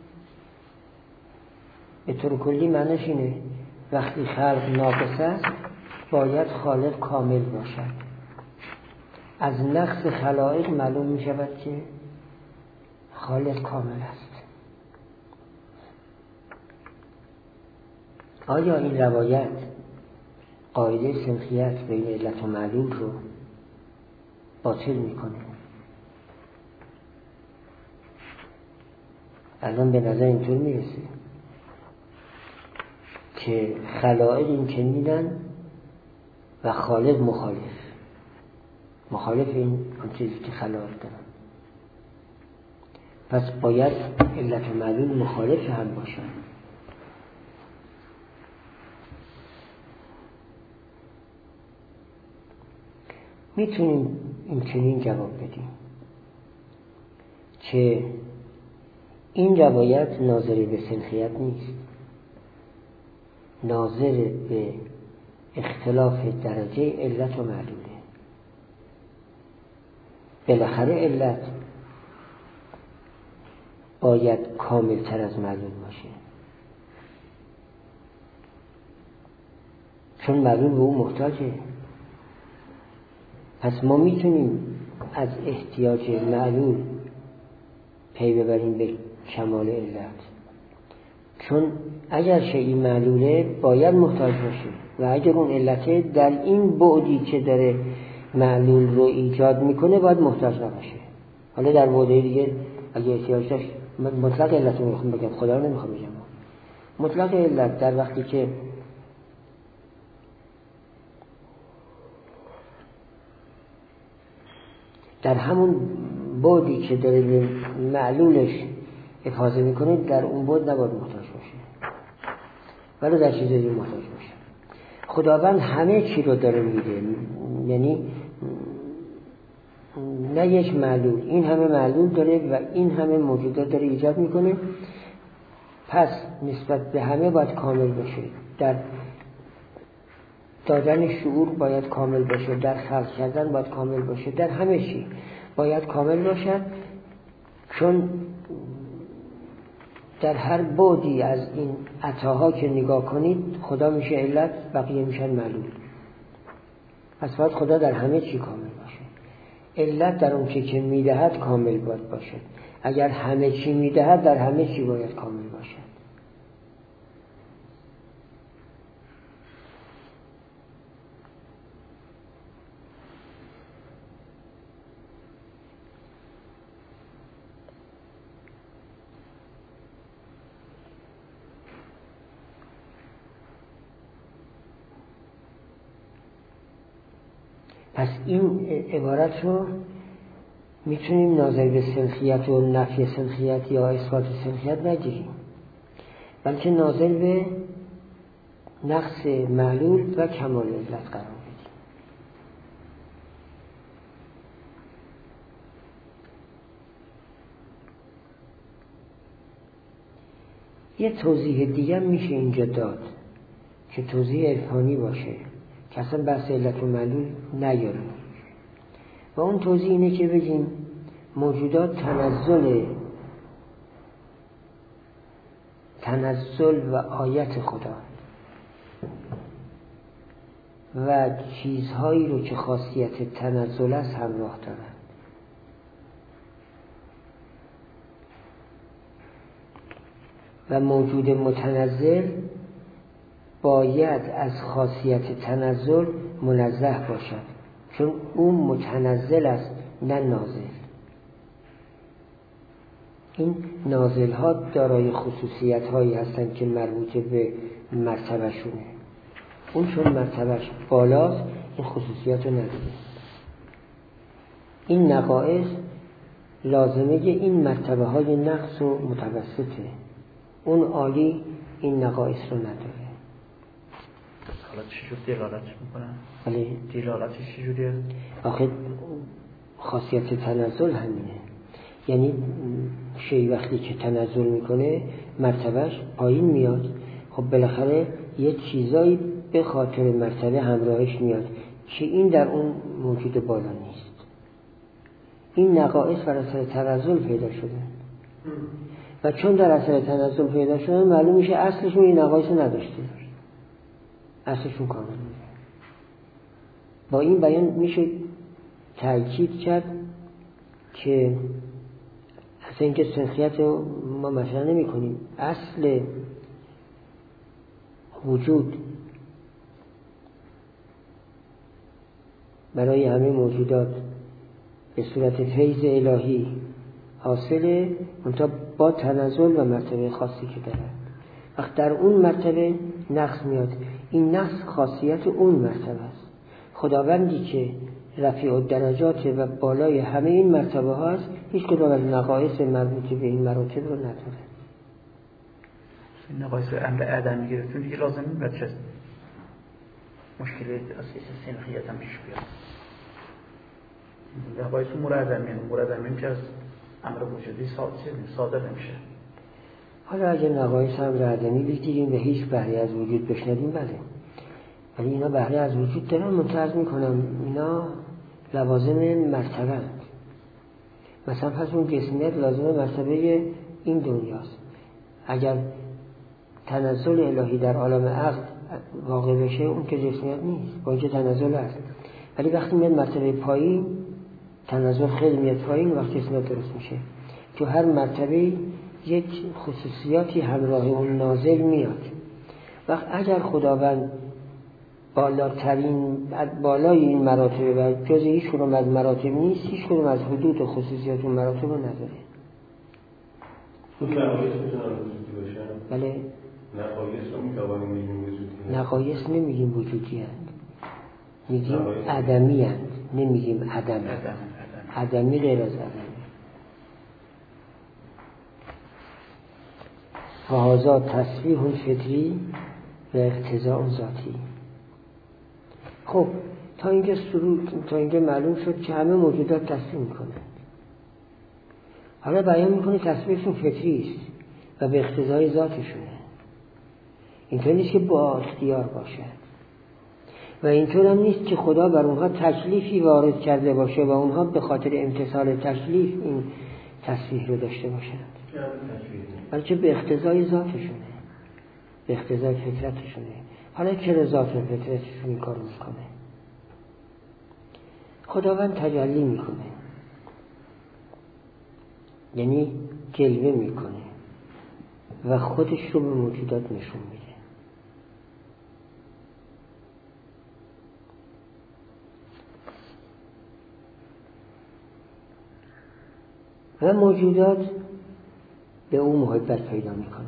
به طور کلی معنیش اینه وقتی خلق ناقص است باید خالق کامل باشد. از نقص خلائق معلوم می شود که خالق کامل است. آیا این روایت قاعده سنخیت بین علت و معلول رو باطل میکنه؟ الان به نظر اینطور میرسه که خلائق این چنینن و خالق مخالف این چیزی که خلائق دارن. پس باید علت و معلول مخالف هم باشن. میتونیم این چنین جواب بدیم که این روایت ناظر به سنخیت نیست، ناظر به اختلاف درجه علت و معلوله. بالاخره علت باید کامل تر از معلول باشه، چون معلول به اون محتاجه. پس ما میتونیم از احتیاج معلول پی ببریم به کمال علت، چون اگر شیئی معلوله باید محتاج باشه و اگر اون علته در این بعدی که داره معلول رو ایجاد میکنه باید محتاج نباشه. حالا در بعده دیگه اگه احتیاج داشت، مطلق علت رو میخوام بگم، خدا رو نمیخوام بگم، مطلق علت در وقتی که در همون بعدی که داره به معلولش افاضه میکنه در اون بعد نباید محتاج باشه، ولی در چیز دیگه محتاج باشه. خداوند همه چی رو داره میده، یعنی نه یک معلول، این همه معلول داره و این همه موجودات داره ایجاد میکنه، پس نسبت به همه باید کامل باشه. در دادن شعور باید کامل باشه، در خلق کردن باید کامل باشه، در همه چی باید کامل باشه، چون در هر بعدی از این عطاها که نگاه کنید خدا میشه علت، بقیه میشن معلول. پس باید خدا در همه چی کامل باشه. علت در اون چی که میدهد کامل باید باشه. اگر همه چی میدهد در همه چی باید کامل باشه. پس این عبارت رو میتونیم ناظر به سنخیت و نفی سنخیت یا اثبات سنخیت نگیریم، بلکه ناظر به نقص معلول و کمال علت قرار بدیم. یه توضیح دیگه میشه اینجا داد که توضیح عرفانی باشه که اصلا بحث علت و معلول نیاریم، و اون توضیح اینه که بگیم موجودات تنزل و آیت خدا و چیزهایی رو که خاصیت تنزل است همراه دارند. و موجود متنزل باید از خاصیت تنزل منزه باشد، چون اون متنزل است نه نازل. این نازل ها دارای خصوصیت هایی هستند که مربوط به مرتبه شونه، اون چون مرتبهش بالاست این خصوصیت رو نداره. این نقائص لازمه این مرتبه های نقص و متوسطه، اون عالی این نقائص رو نداره. حالا چجور دلالت میکنن؟ ولی دلالتش چجوریه؟ آخه خاصیت تنزل همینه، یعنی شی وقتی که تنزل میکنه مرتبهش پایین میاد، خب بالاخره یه چیزایی به خاطر مرتبه همراهش میاد که این در اون موجود بالا نیست. این نقائص بر اثر تنزل پیدا شده و چون در اثر تنزل پیدا شده معلوم میشه اصلشون این نقائص نداشته، اصلشون کامل میشه. با این بیان میشه تأکید کرد که اصلا اینکه سنخیت رو ما مثلا نمی کنیم، اصل وجود برای همه موجودات به صورت فیض الهی حاصله، منتها با تنزل و مرتبه خاصی که دارد. وقت در اون مرتبه نقص میاد، این نقص خاصیت اون مرتبه است. خداوندی که رفیع الدرجات و بالای همه این مرتبه ها است، هیچ کدام از نقایص مربوط به این مراتب رو نداره. این نقایص امر عدمی گرفتون دیگه لازم این بچه مشکل اساسی سنخیت هم پیش بیاد. نقایص مرادمین که از امر وجودی صادر نمیشه. حالا اگر نقایص امر عدمی بگیریم و هیچ بهره از وجود بشنویم بله، ولی اینا بهره از وجود دارن. منتظر میکنم اینا لوازم مرتبه. مثلا پس اون جسمیت لازمه مرتبه این دنیاست. اگر تنزل الهی در عالم عقل واقع بشه اون که جسمیت نیست، با اینکه تنزل هست، ولی وقتی میاد مرتبه پایین تنزل خیلی میاد پایین، وقتی جسمیت درست میشه. تو هر مرتبه یک خصوصیاتی همراه اون نازل میاد. وقت اگر خداوند بالای این مراتب و جز هیچ کدوم از مراتب نیست، هیچ کدوم از حدود و خصوصیات اون مراتب رو نداره. خود نقایص میتونن وجودی باشن؟ بله. نقایص رو میتوانیم بگیم وجودی؟ نقایص نمیگیم وجودی هست، میگیم عدمی هست، نمیگیم عدم. عدمی غیر از عدمی. فهذا تصریح فطری و اقتضاء ذاتی. خب تا اینجا معلوم شد که همه موجودات تصریح میکنند. حالا بیان میکنه تصریحشون فطری است و به اقتضای ذاتشونه. اینطور نیست که با اختیار باشد و اینطور هم نیست که خدا بر اونها تکلیفی وارد کرده باشه و اونها به خاطر امتثال تکلیف این تصریح رو داشته باشند، بلکه به اقتضای ذاتشونه، به اقتضای فطرتشونه. حالا چرا ذات و فطرتشون این کار میکنه؟ خداوند تجلی میکنه، یعنی جلوه میکنه و خودش رو به موجودات نشون میده. و موجودات به او محبت پیدا میکنند.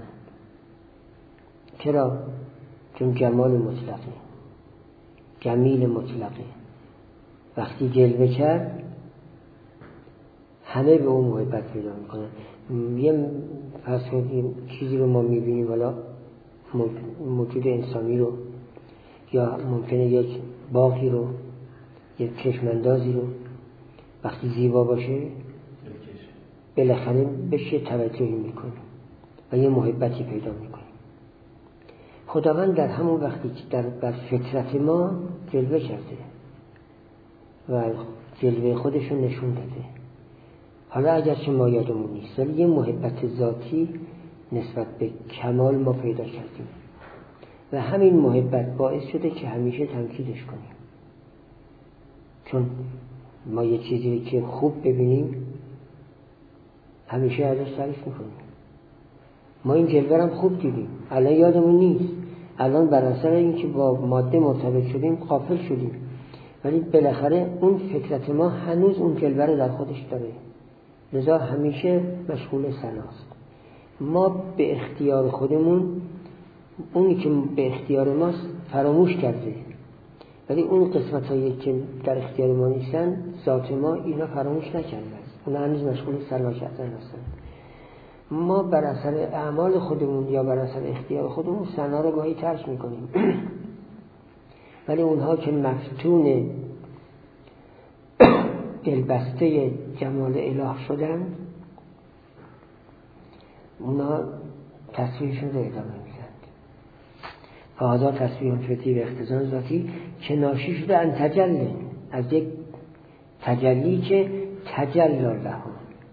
چرا؟ چون جمال مطلقه، جمیل مطلقه. وقتی جلوه کرد همه به او محبت پیدا میکنند. یه چیزی رو ما میبینیم، حالا موجود انسانی رو یا ممکنه یک باغی رو، یک چشماندازی رو، وقتی زیبا باشه بالاخره بهش توجهی میکنیم و یه محبتی پیدا میکنیم. خداوند در همون وقتی که بر فطرت ما جلوه کرده و جلوه خودشون نشون داده. حالا اگرچه ما یادمون نیست، ولی یه محبت ذاتی نسبت به کمال ما پیدا کردیم و همین محبت باعث شده که همیشه تمجیدش کنیم. چون ما یه چیزی که خوب ببینیم همیشه ازش تعریف میکنیم. ما این جلوه هم خوب دیدیم، الان یادمون نیست، الان بر اثر اینکه با ماده مرتبط شدیم غافل شدیم، ولی بالاخره اون فطرت ما هنوز اون جلوه رو در خودش داره، لذا همیشه مشغول ثناست. ما به اختیار خودمون اونی که به اختیار ماست فراموش کرده، ولی اون قسمت هایی که در اختیار ما نیستن، ذات ما اینا فراموش نکرده، اونا هنوز مشغول ثنا کردن هستن. ما بر اثر اعمال خودمون یا بر اثر اختیار خودمون ثنا رو گاهی ترک میکنیم ولی اونها که مفتون دلبسته جمال اله شدن، اونا تصویرشون رو ادامه میدن. فهذا تصویر فطری و اقتضاء ذاتی که ناشی شده ان تجلی، از یک تجلی که تجلی لهم،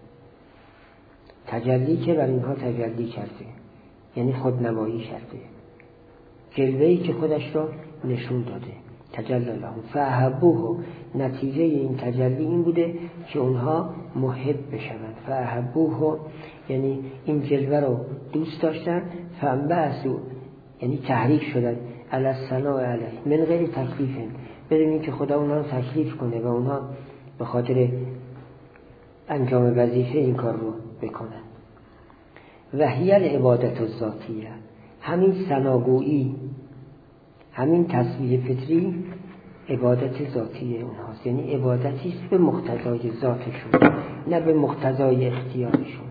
تجلی که بر اینها تجلی کرده، یعنی خودنمایی کرده، جلوه‌ای که خودش را نشون داده، تجلی لهم فاحبوه. نتیجه این تجلی این بوده که اونها محب بشوند. فاحبوه یعنی این جلوه رو دوست داشتن، فانبعثوا یعنی تحریک شدن علی الثناء علیه من غیر تکلیف، بدون اینکه خدا اونها رو تکلیف کنه و اونها به خاطر انجام وظیفه این کار رو بکنن. و هی العبادت الذاتیه، همین ثناگویی، همین تصویر فطری عبادت ذاتی اونهاست، یعنی عبادتی است به مقتضای ذاتشون نه به مقتضای اختیارشون.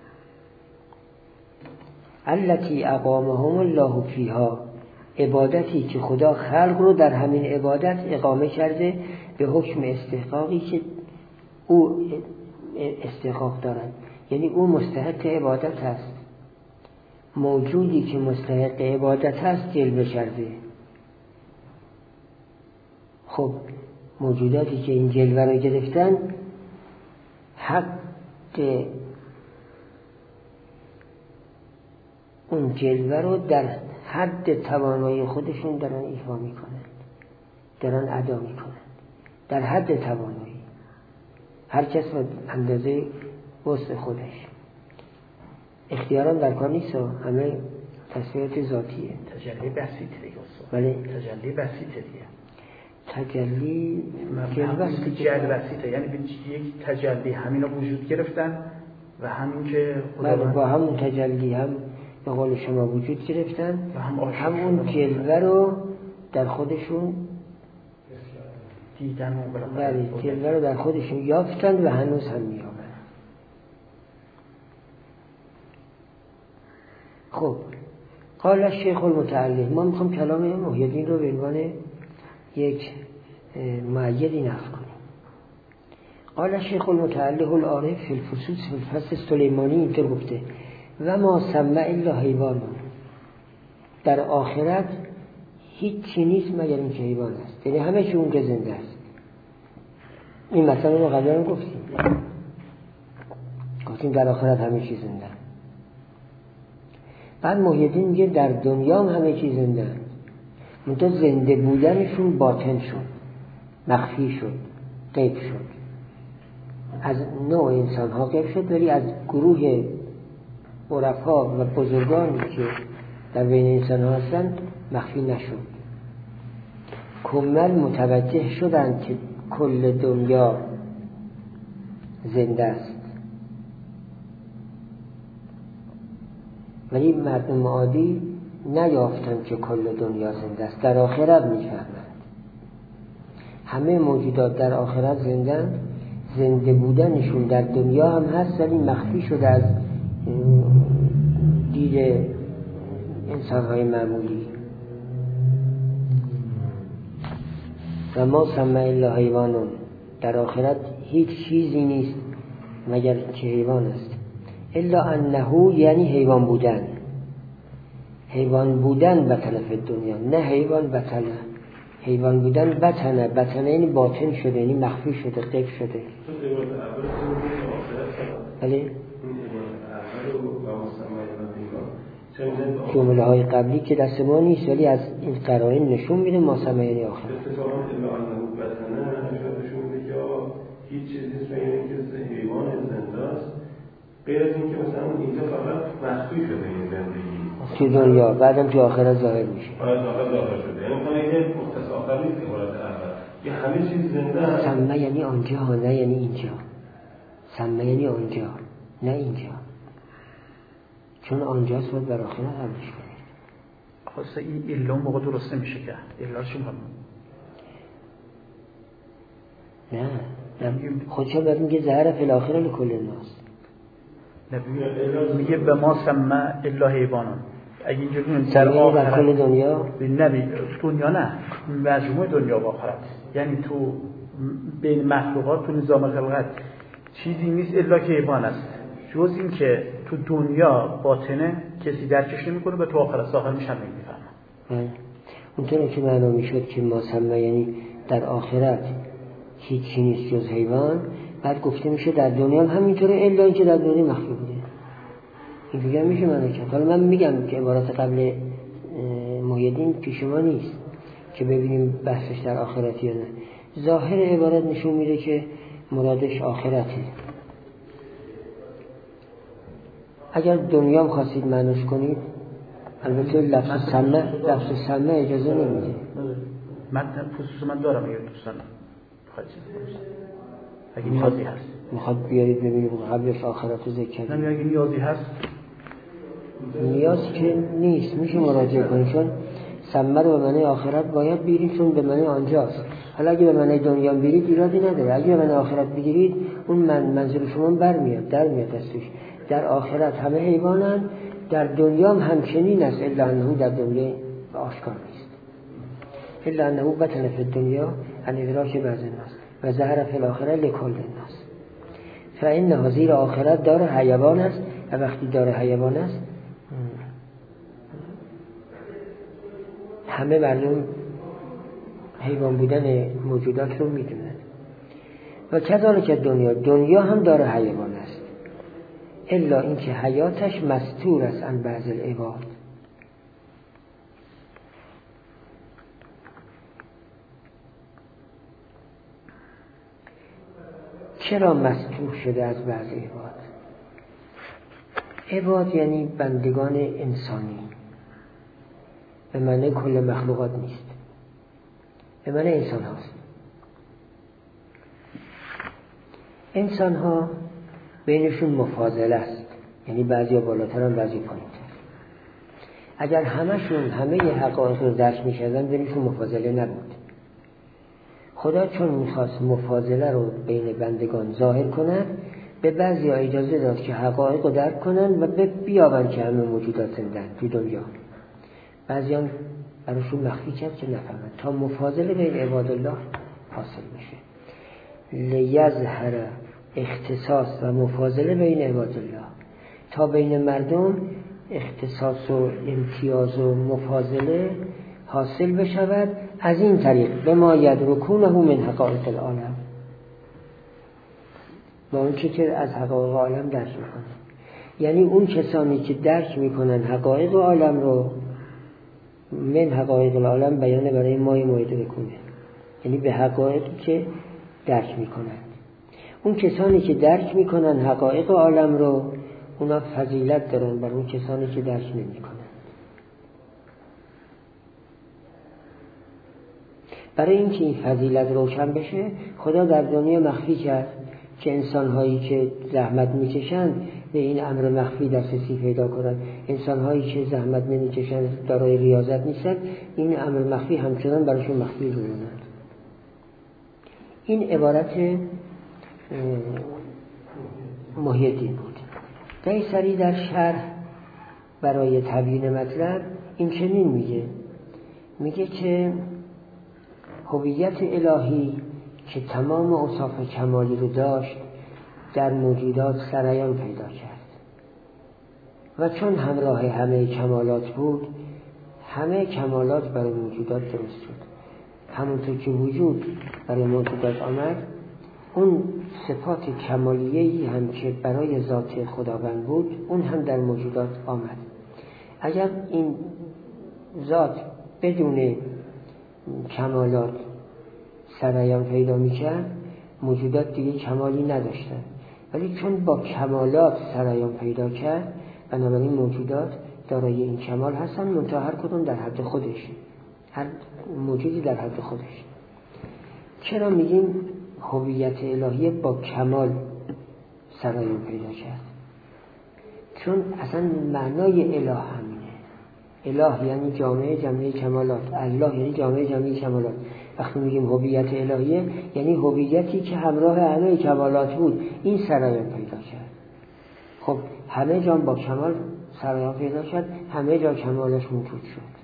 التی اقامهم الله فیها، عبادتی که خدا خلق رو در همین عبادت اقامه کرده به حکم استحقاقی که او استحقاق دارد، یعنی او مستحق عبادت هست. موجودی که مستحق عبادت هست جلوه کرده. خب موجوداتی که این جلوه رو گرفتن حق اون جلوه رو در حد توانایی خودشون دارن ایفا میکنند، دارن ادا میکنند در حد توانایی، هر کس به اندازه وسع خودش. اختیارم در کار نیست، همه تصمیمات ذاتیه. تجلی بسیطه دیگه استاد. ولی تجلی بسیطه دیگه. تجلی جل بسیطه، یعنی یک تجلی همینا وجود گرفتن و همین که خداوند با همون تجلی هم به قول شما وجود گرفتن و همون جلوه رو در خودشون دیدن و بله جلوه رو در خودشون یافتن و هنوز هم میابن. خب قال شیخ المتعلق، ما میخوام کلام محی الدین رو به عنوان یک مؤیدی نقل کنیم. قال شیخ المتعلق العارف فی الفصوص فی الفصل سلیمانی اینطور گفته و ما سمع الا حیوان، در آخرت هیچ چی نیست مگر این که حیوان است، یعنی همه چی اونجا زنده است. این مثلا رو قبلا گفتیم در آخرت همه چی زنده. بعد محی الدین میگه در دنیا هم همه چی زنده است، منتها زنده بودنشون باطن شد، مخفی شد، غیب شد. از نوع انسان ها غیب شد، ولی از گروه عرفا و بزرگانی که در بین انسان ها هستن مخفی نشد. کامل متوجه شدند که کل دنیا زنده است، ولی مردم عادی نیافتند که کل دنیا زنده است. در آخرت میفهمند همه موجودات در آخرت زنده بودنشون در دنیا هم هست، ولی مخفی شده از دید انسان‌های معمولی. و ما سمع الا حیوانون، در آخرت هیچ چیزی نیست مگر که حیوان است. الا انه یعنی حیوان بودن، حیوان بودن بطن فی دنیا، نه حیوان بطنه. حیوان بودن بطنه یعنی باطن شده، یعنی مخفی شده، غیب شده. بله جمله های قبلی که دست ما نیست، ولی از این قرائن نشون میده ما سمع یعنی آخرت. هیچ چیزی نیست بگیم که حیوان زنده است، غیر از این که مثلا اینجا فقط مخفی شده این زندگی تو دنیا، بعدم تو آخرت ظاهر میشه. آخرت ظاهر شده، یعنی مثلا اینکه مختص آخر نیست عبارت اول، یه همه چیز زنده است. سمع یعنی آنجا، نه یعنی اینجا. سمع یعنی آنجا، نه اینجا، چون آنجاست باید بر آخرت حملش کنید. خواسته این ایلا موقع درست نمیشه که ایلا چون هم نه خودشا باید میگه زهر فی الاخره لکل الناس. میگه به ما سمع الا حیوانان. اگه اینجوری در آخرت کل دنیا نه دنیا نه، مجموع دنیا و آخرت، یعنی تو بین مخلوقات تو نظام خلقت چیزی نیست الا که حیوان است، جز این که تو دنیا باطنه کسی درکش نمیکنه و تو آخرت ظاهر میشن نمیفهمه. اونطوری که معلوم میشد که ما سمع یعنی در آخرت هیچی نیست جز حیوان، بعد گفته میشه در دنیا هم همینطوره الا اینکه در دنیا مخفی بوده. این دیگه میشه معنی کرد. حالا من میگم که عبارت قبل محی الدین پیش ما نیست که ببینیم بحثش در آخرت یا نه. ظاهر عبارت نشون میده که مرادش آخرته. اگر دنیا هم خواستید معنیش کنید، البته لفظ سمع اجازه نمیده. من خصوصا من دارم اگر دوستان اگه نیازی هست میخواد بیارید ببینید قبلش آخرت رو ذکر کنید. اگه نیازی هست، نیاز که نیست، میشه مراجعه کنید، چون سمع رو به معنی آخرت باید بگیرید چون به معنی آنجاست. حالا اگه به معنی دنیا بگیرید ایرادی نداره، اگه به معنی آخرت بگیرید اون منظور شما برمیاد، در میاد دستش. در آخرت همه حیوانن، در دنیا هم همچنین است، الا انه در دنیا آشکار نیست. الا انه بطن فی الدنیا عن ادراک بعض الناس و ظهر فی الاخره لکل الناس. فإن زیر آخرت دار حیوان است و وقتی دار حیوان است همه مردم حیوان بودن موجودات رو میدونن. و کذالک دنیا هم دار حیوان است. الا اینکه حیاتش مستور است عن بعض العباد. چرا مستور شده از بعض عباد؟ عباد یعنی بندگان انسانی، به معنی کل مخلوقات نیست، به معنی انسان هاست. انسان ها بینشون مفاضله است، یعنی بعضی ها بالاتر هم بعضی پایین تر. اگر همه حقایق رو درک می‌کردن بینشون مفاضله نبود. خدا چون میخواست مفاضله رو بین بندگان ظاهر کند، به بعضی ها اجازه داد که حقایق رو درک کنن و بیابن که همه موجودات زندن تو دنیا. بعضی ها براشون مخفی کرد که نفهمن تا مفاضله بین عباد الله حاصل میشه. لیظهر اختصاص و مفاضله بین عباد الله، تا بین مردم اختصاص و امتیاز و مفاضله حاصل بشود. از این طریق به ما یدرکونه من حقایق العالم، با اون که از حقایق عالم درک میکنن. یعنی اون کسانی که درک میکنن حقایق عالم رو، من حقایق العالم بیان برای ما یدرکونه، یعنی به حقایقی که درک میکنن. اون کسانی که درک میکنن حقایق عالم رو، اونا فضیلت دارن بر اون کسانی که درک نمیکنن. برای اینکه این فضیلت روشن بشه، خدا در دنیا مخفی کرد که انسان‌هایی که زحمت می‌کشند به این امر مخفی دسترسی پیدا کنند. انسان‌هایی که زحمت نمی‌کشند، دارای ریاضت نیستند، این امر مخفی همچنان براشون مخفی بماند. این عبارت محی الدین بود. قیصری در شرح برای تبیین مطلب این چنین میگه که هویت الهی که تمام اوصاف کمالی رو داشت در موجودات سرایان پیدا کرد و چون همراه همه کمالات بود، همه کمالات برای موجودات درست شد. همونطور که وجود برای موجودات آمد، اون صفات کمالیه‌ای هم که برای ذات خداوند بود اون هم در موجودات آمد. اگر این ذات بدون کمالات سرایان پیدا می‌کرد، موجودات دیگه کمالی نداشتن، ولی چون با کمالات سرایان پیدا کرد، بنابراین موجودات دارای این کمال هستن، منتها هر کدوم در حد خودش، هر موجودی در حد خودش. چرا میگیم هویت الهی با کمال سرایان پیدا کرد؟ چون اصلا معنای اله همینه. اله یعنی جامعه کمالات، الله یعنی جامعه کمالات. وقتی میگیم هویت الهیه یعنی هویتی که همراه همه کمالات بود، این سرایان پیدا کرد. خب همه جا با کمال سرایان پیدا کرد، همه جا کمالش موجود شد.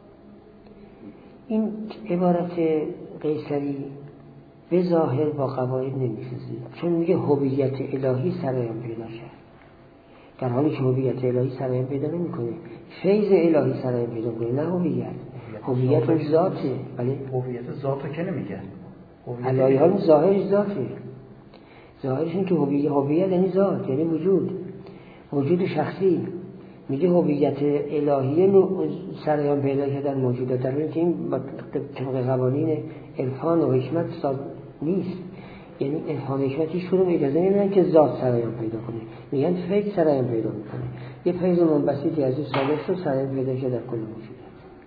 این عبارت قیصری به ظاهر با قواعد نمی‌خوزه، چون میگه هویت الهی سرایان پیدا کرد، در حالی که هویت الهی سرایان پیدا نمی‌کنه. فیض الهی سرایان پیدا کنه، نه هویت ذاته. بله، هویت ذاتو که نمیگه، علایه حال ظاهرش ذاته. ظاهرش این که هویت یعنی ذات، یعنی وجود شخصی. میگه هویت الهی سرایان پیدا کردن موجودات، در حالی که این طبق قوانین عرفان و حکمت نیست. یعنی عرفان و حکمتی شروع اجازه نمیدن که ذات سرایان پیدا کنه، میگن فیض سرایان پیدا میکنه. یه فیض منبسطی از این صادق شد، سرایان پیدا شد در کل موجودات.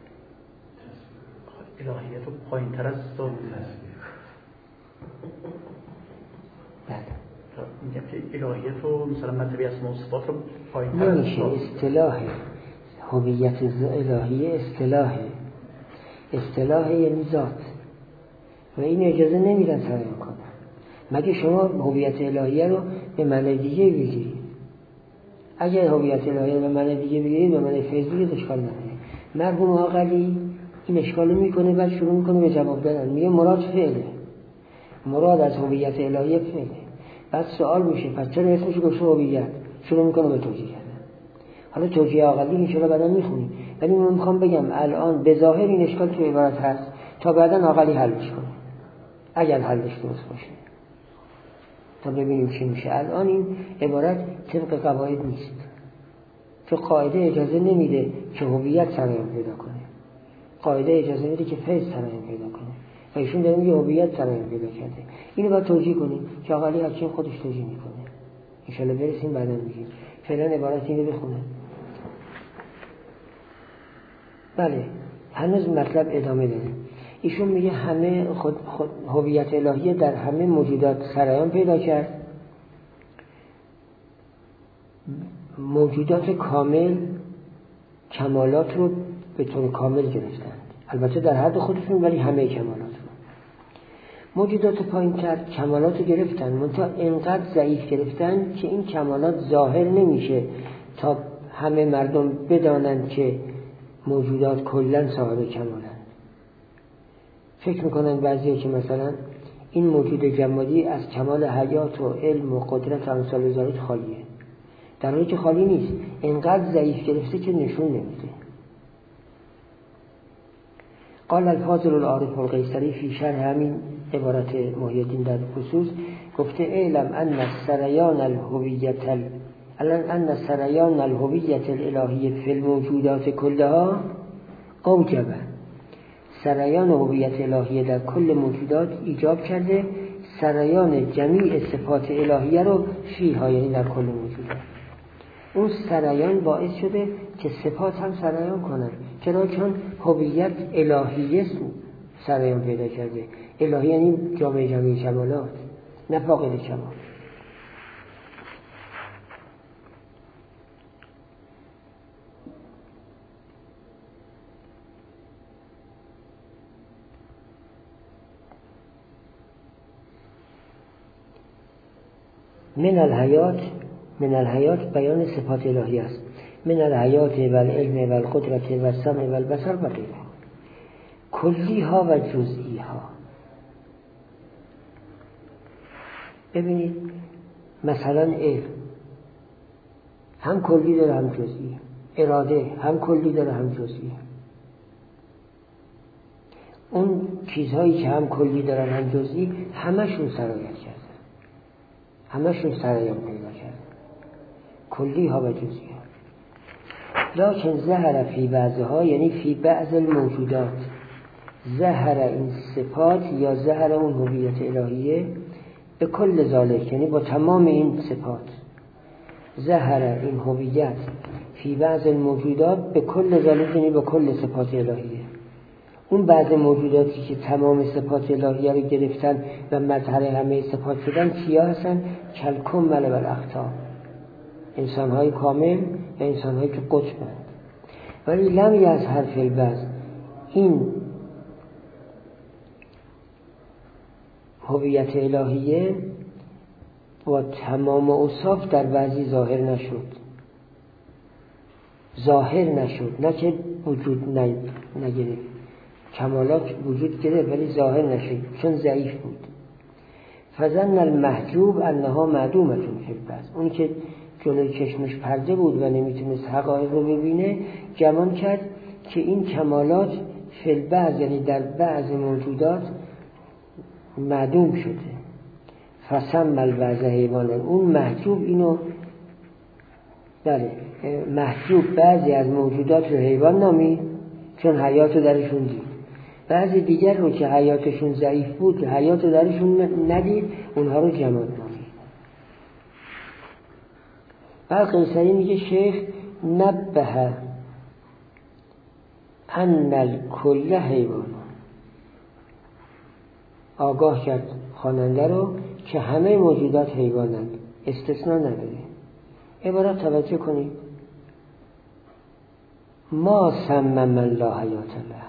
الهیت رو پایین تر از ذات میگم که الهیت رو مثلا مرتبه اسماء و صفات رو پایین تر از نمیشه. اصطلاح هویت الهیه اصطلاح یعنی ذات و این اجازه نمیدن سرایان کنن، مگه شما هویت الهیه رو به معنی دیگه بگیرید. اگر هویت الهیه رو به معنی دیگه بگیرید، به معنی فیض بگیرید، اشکال نداره. مرحوم عاقلی این اشکالو میکنه، بعد شروع میکنه به جواب دادن. میگه مراد فعله، مراد از هویت الهیه فعله. بعد سوال میشه پس چرا اسمش گذاشته هویت؟ شروع میکنه به توجیه کردن. حالا توجیه عاقلی ان شاءالله بعدا میخونیم، ولی من میخوام بگم الان به ظاهر این اشکال تو عبارت هست تا بعدا عاقلی حلش کنه، اگر حلش درست باشه. تا ببینیم چی میشه. الان این عبارت طبق قواعد نیست، چون قاعده اجازه نمیده که هویت سرایان پیدا کنه، قاعده اجازه میده که فیض سرایان پیدا کنه و ایشون داره میگه هویت سرایان پیدا کرده. اینو باید توجیه کنیم که آقا علی حکیم خودش توجیه میکنه، ان شاءالله برسیم بعدا میگیم. فعلا عبارت اینو بخونه. بله هنوز مطلب ادامه داره. ایشون میگه همه خود هویت الهیه در همه موجودات سرایان پیدا کرد. موجودات کامل کمالات رو به طور کامل گرفتند، البته در حد خودشون، ولی همه کمالات رو. موجودات پایین‌تر کمالات رو گرفتن، منتها اینقدر ضعیف گرفتن که این کمالات ظاهر نمیشه تا همه مردم بدانند که موجودات کلاً صاحب کمالند. فکر میکنن بعضی که مثلا این موجود جمادی از کمال حیات و علم و قدرت و امثال ذالک خالیه، در حالی که خالی نیست، اینقدر ضعیف گرفته که نشون نمیده. قال الفاضل العارف القیصری فی شرح همین عبارت محی الدین در خصوص گفته اعلم ان سریان الهویت الالهیه فی الموجودات کلها اوجبه. سریان هویت الهیه در کل موجودات ایجاب کرده سریان جمیع صفات الهیه رو فیها، یعنی در کل موجودات. اون سریان باعث شده که صفات هم سریان کنن. چرا؟ چون هویت الهیه سریان پیدا کرده. الهی یعنی جامعه کمالات، نه فاقد کمال. من الحیات بیان صفات الهی است. من الحیات و العلم و القدرت و السمع و البصر و غیره. کلی ها و جزئی ها. ببینید مثلا علم هم کلی داره هم جزئی، اراده هم کلی داره هم جزئی. اون چیزهایی که هم کلی دارن هم جزئی همشون سرایت کرده، همشون سرایان پیدا کرده، کلی ها و جزئی ها. لکن ظهر فی بعضها، یعنی فی بعض الموجودات، ظهر این صفات یا ظهر اون هویت الهیه به کل ذالک، یعنی با تمام این صفات. ظهر این هویت فی بعض الموجودات به کل ذالک، یعنی با کل صفات الهیه. اون بعض موجوداتی که تمام صفات الهیه رو گرفتن و مظهر همه صفات شدن کیا هستن؟ کالکمل و الاختام، انسان‌های کامل و انسان‌هایی که قطبند. ولی لم یظهر فی البعض، این هویت الهیه با تمام اوصاف در بعضی ظاهر نشد، نه که وجود نگرفت، کمالات وجود گرفت ولی ظاهر نشد چون ضعیف بود. فظن المحجوب انها معدومه فی البعض، اون که جلوی چشمش پرده بود و نمیتونست حقایق رو ببینه، گمان کرد که این کمالات فی البعض، یعنی در بعض موجودات معدوم شده. فسم البعض حیوانن، اون محجوب اینو، بله محجوب بعضی از موجودات رو حیوان نامید چون حیات رو درشون دید، بعضی دیگر رو که حیاتشون ضعیف بود، حیات رو درشون ندید، اونها رو جماد نامید. بعد قیصری میگه شیخ نبه ان الکل حیوان، آگاه کرد خواننده رو که همه موجودات حیوانند، استثناء نداره. عبارت توجه کنید، ما سمم الله حیات الله،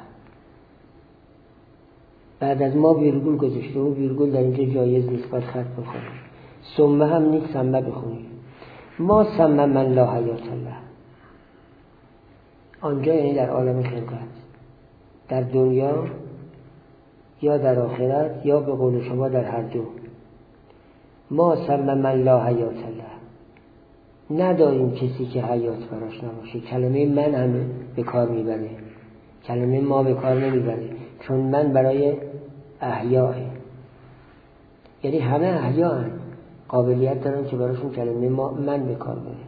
بعد از ما ویرگول گذاشته، اون ویرگول در اینجا جایز نیست، باید خط بخونید. سمه هم نیست، سمه بخونید. ما سمم الله حیات الله، آنجا یعنی در عالم خلقت، در دنیا یا در آخرت یا به قول شما در هر دو. ما سمم الله حیات الله، نداریم کسی که حیات براش نباشه. کلمه من همه به کار میبره، کلمه ما به کار نمیبره، چون من برای احیاه، یعنی همه احیاء، قابلیت دارن که براشون کلمه من به کار بره.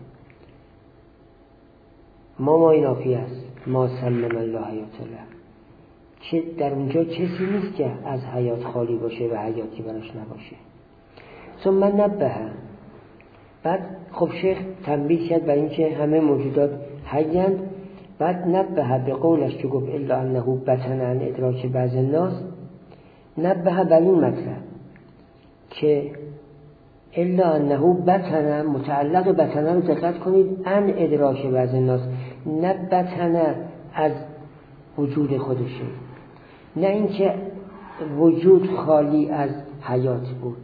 ما نافی است، ما سلم الله حیات الله، چه در اونجا کسی نیست که از حیات خالی باشه و حیاتی براش نباشه. ثم نبه، بعد خب شیخ تنبیه کرد برای اینکه همه موجودات حیند. بعد نبه به قولش که گفت الا انه بطن عن ادراک بعض الناس، نبه بر این مطلب که الا انه بطن، متعلق بطن رو دقت کنید، عن ادراک بعض الناس، نه بطن از وجود خودشه، نه اینکه وجود خالی از حیات بود،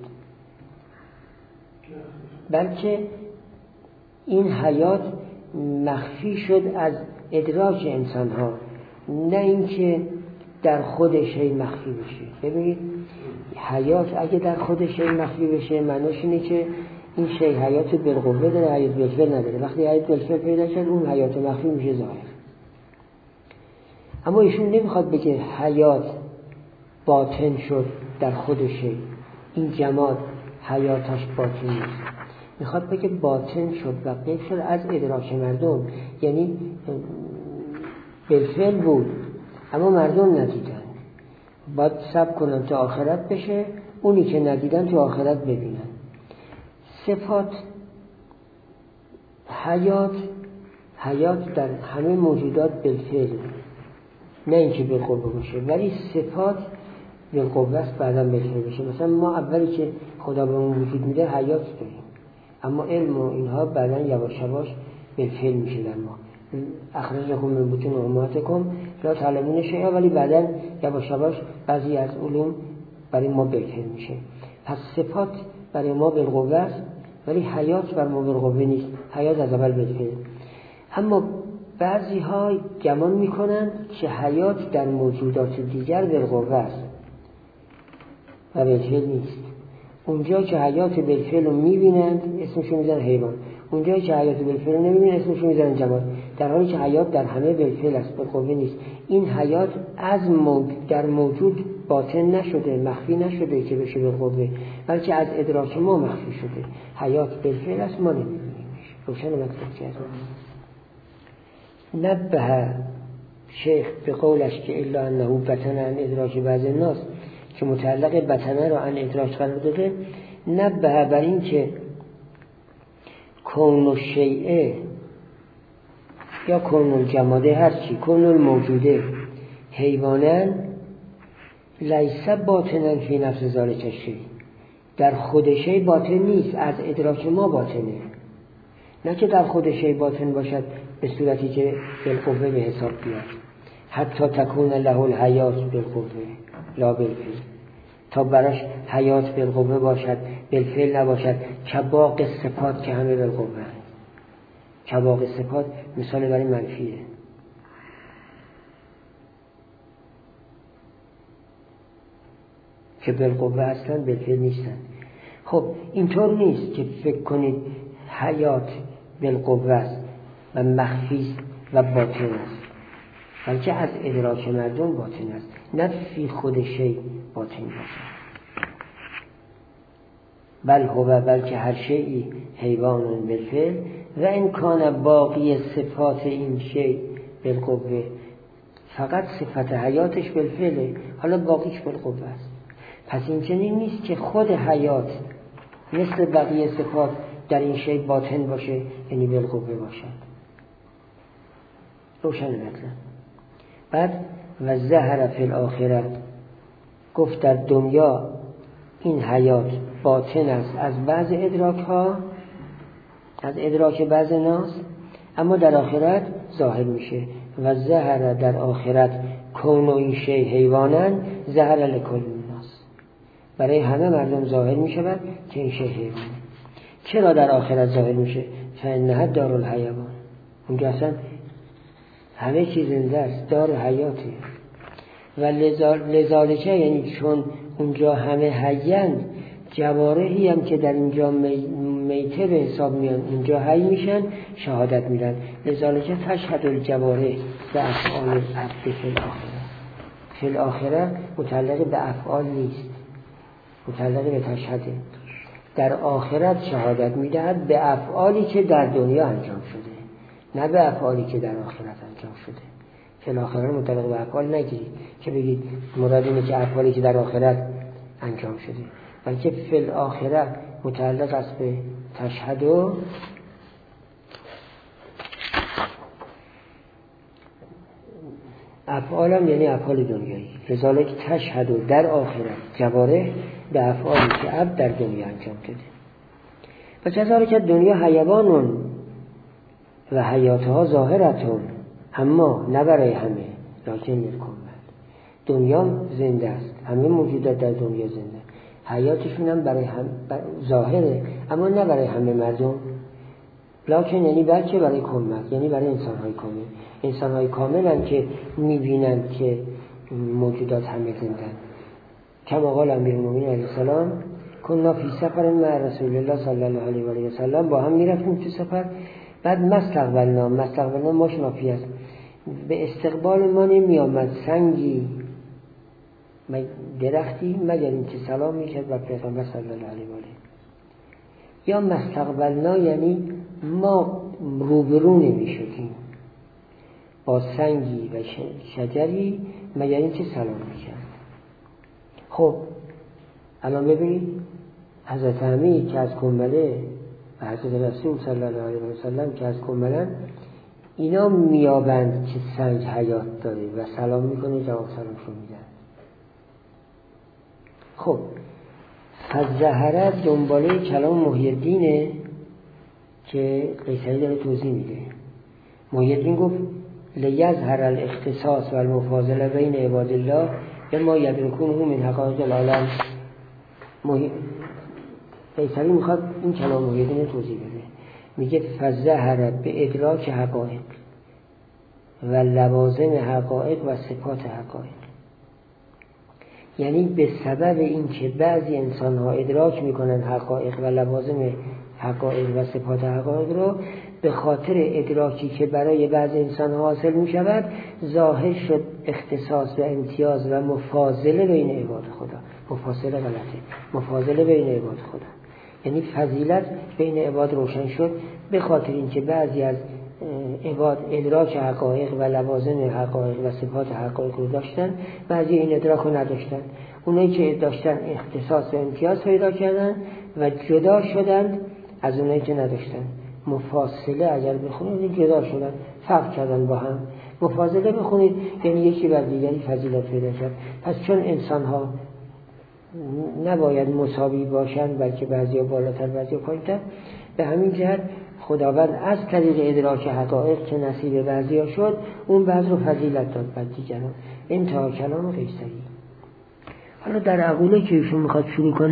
بلکه این حیات مخفی شد از ادراک انسان ها، نه اینکه در خود شی مخفی بشه. ببینید حیات اگه در خود شی مخفی بشه معناش اینه که این شی حیات بالقوه داره، حیات بالفعل نداره. وقتی حیات بالفعل پیدا شد اون حیات مخفی میشه ظاهر. اما ایشون نمیخواد بگه حیات باطن شد در خود شی، این جماد حیاتش باطن نیست، میخواد بگه باطن شد و غیب شد از ادراک مردم، یعنی بالفعل بود اما مردم ندیدن، باید صبر کنن تا آخرت بشه، اونی که ندیدن تو آخرت ببینن. صفات حیات در همه موجودات بالفعل، نه اینکه بالقوه باشه، ولی صفات بالقوه است بعدا بالفعل بشه. مثلا ما اولی که خدا به اون وجود میده حیات داریم، اما علم و اینها بعدا یواش یواش بالفعل میشه در ما. اخرجکم من بطون امهاتکم لا تعلمون شیئا، ولی بعدا یواش یواش بعضی از علوم برای ما بالفعل میشه. پس صفات برای ما بالقوه است ولی حیات بر ما بالقوه نیست، حیات از اول بالفعل. اما بعضی ها گمان میکنن که حیات در موجودات دیگر بالقوه است و بالفعل نیست. اونجا که حیات بالفعل رو میبینند اسمشو میذارن حیوان، اونجا که حیات بالفعل رو نمیبینند اسمشو میذارن جماد، در حالی که حیات در همه بالفعل است، بالقوه نیست. این حیات از در موجود باطن نشده، مخفی نشده که بشه بالقوه، بلکه از ادراک ما مخفی شده. حیات بالفعل است، ما نمیبینیمش. روشن مطلب کرد. نبه شیخ به قولش که الا انه بطن عن ادراک بعض الناس، که متعلق بطنه رو عن ادراک قرار داده. نبه بر این که کون الشیء یا کون الجماده، هرچی کون الموجوده حیوانن لیس باطنن فی نفس ذالک الشیء، در خود شی باطن نیست، از ادراک ما باطنه، نه که در خود شی باطن باشد به صورتی که بالقوه به حساب بیاد. حتی تکون له الحیات بالقوه لا بالفعل، تا براش حیات بالقوه باشد بالفعل نباشد. کباق صفات که همه بالقوه هست. کباق صفات مثال برای منفیه. که بالقوه هستن بالفعل نیستن. خب اینطور نیست که فکر کنید حیات بالقوه است و مخفی و باطن است، بلکه از ادراک مردم باطن است، نه فی خود شی باطن باشد. بل هو، بلکه هر شیئی حیوان بالفعل و امکان باقی صفات این شی بالقوه، فقط صفت حیاتش بالفعله، حالا باقیش بالقوه است. پس این چنین نیست که خود حیات مثل بقیه صفات در این شی باطن باشه، یعنی بالقوه باشد. روشن مطلب. بعد و ظهر فی الاخره، گفت در دنیا این حیات باطن است از بعض ادراک ها، از ادراک بعض ناس، اما در آخرت ظاهر میشه. و ظهر در آخرت کون و این شی حیوانن ظهر لکل الناس، برای همه مردم ظاهر میشه که این شی حیوانه. چرا در آخرت ظاهر میشه؟ فانها دار الحیوان، اونجا اصلا همه چیز زنده است، دار حیاتی. و لذالکه، یعنی چون اونجا همه حیند، جوارحی هم که در اینجا میته به حساب میان اونجا حی میشن، شهادت میدن. لذالکه تشهد الجوارح به افعال العبد فی الاخره. فی الاخره متعلق به افعال نیست، متعلق به تشهده. در آخرت شهادت میدهد به افعالی که در دنیا انجام شده، نه به افعالی که در آخرت انجام شده. فی الاخره متعلق به افعال نگیرید که بگید مراد اینه که افعالی که در آخرت انجام شده، بلکه فی الاخره متعلق است به تشهد و افعالم، یعنی افعال دنیایی. لذالک تشهد و در آخرت جوارح به افعالی که عبد در دنیا انجام داده. و کذالک که دنیا حیوانون و حیاتها ظاهرتون، اما نه برای همه، لکن للکمل. دنیا زنده است، همه موجودات در دنیا زنده، حیاتشون هم برای هم ظاهره، اما نه برای همه مردم. لکن یعنی بلکه برای کمل، یعنی برای انسان‌های کامل. انسان‌های کامل هم که می‌بینند که موجودات همه زندن. کما قال امیرالمومنین علیه السلام کنا فی سفر مع رسول الله صلی الله علیه و آله و سلم، با هم میرفتیم تو سفر، بعد مستقبلنا ماشنافی است، به استقبال ما نمی آمد سنگی درختی مگر اینکه سلام میکرد و پیغمبر صلی الله علیه و آله. یا مستقبلنا یعنی ما روبرو نمی شدیم با سنگی و شجری مگر اینکه سلام میکرد. خب الان ببینید حضرت امیر که از کمله و حضرت رسول صلی الله علیه و سلم که از کملن، اینا میابند که سنگ حیات داره و سلام میکنه، جواب سلامشون میدن. خب فالزهره دنباله کلام محی الدینه که قیصری داره توضیح میده. محی الدین گفت لیظهر الاختصاص و المفاضله بین عباد الله بما یدرکونه من حقایق العالم. قیصری میخواد این کلام محی الدین توضیح بده. میگه فالزهره به ادراک حقایق و لوازم حقایق و صفات حقایق، یعنی به سبب این که بعضی انسان ها ادراک میکنن حقایق و لوازم حقایق و صفات حقایق رو، به خاطر ادراکی که برای بعضی انسان ها حاصل میشود ظاهر شد اختصاص و امتیاز و مفاضله بین عباد خدا. مفاصله غلطه، مفاضله بین عباد خدا یعنی فضیلت بین عباد روشن شد، به خاطر اینکه بعضی از عباد ادراک حقایق و لوازم حقایق و صفات حقایق رو داشتن، بعضی این ادراک رو نداشتن. اونایی که داشتن اختصاص و امتیاز پیدا کردن و جدا شدند از اونایی که نداشتن. مفاصله اگر بخونید جدا شدن، فرق کردن با هم. مفاضله بخونید یعنی یکی بر دیگری فضیلت پیدا کرد. پس چون انسان ها نباید مساوی باشند، بلکه بعضیا بالاتر بعضیا پایین‌تر، به همین جهت خداوند از طریق ادراک حقایق که نصیب بعضیا شد، اون بعض رو فضیلت داد بر دیگران. انتها کلام قیصری. حالا در عقوله که ایشون میخواد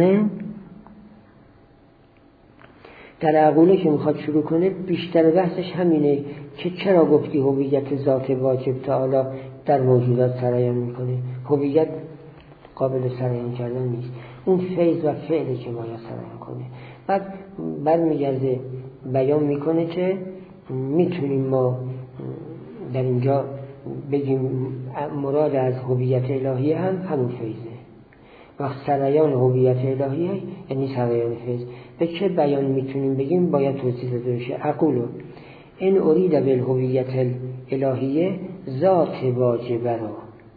شروع کنه، بیشتر بحثش همینه که چرا گفتی هویت ذات واجب تعالی در موجودات سرایان میکنه. هویت قابل سرایان کردن نیست، اون فیض و فعلی که باید سرایان کنه. بعد برمیگرده بیان میکنه که میتونیم ما در اینجا بگیم مراد از هویت الهی هم همون فیضه. وقت سرایان هویت الهیه یعنی سرایان فیض. به چه بیان میتونیم بگیم؟ باید توضیح داده بشه. اقولو این ارید بالهویت الهیه ذات واجبه را،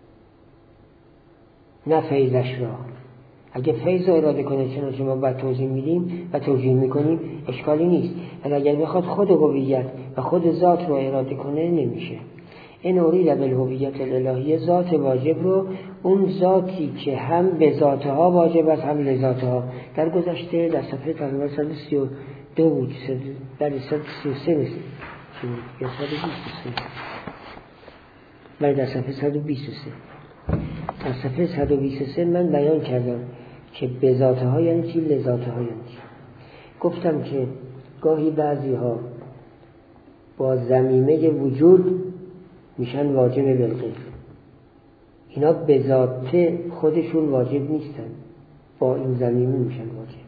نه فیضش را. اگه فیض رو اراده کنه چنانچه ما باید توضیح میدیم و توجیه میکنیم اشکالی نیست، ولی اگر بخواد خود هویت و خود ذات رو اراده کنه نمیشه. این ارید بالهویت الهیه ذات واجب رو، اون ذاتی که هم به ذاتها واجب است هم لذاتها. در گذشته در صفحه تقریبا 132 بود، در 133 نیست یا 123 ولی در صفحه 123 در صفحه 123 من بیان کردم که به ذاتها یعنی چی، لذاتها یعنی چی. گفتم که گاهی بعضی ها با ضمیمه وجود میشن واجب بالغیب، اینا به ذات خودشون واجب نیستن، با این ضمیمه میشن واجب.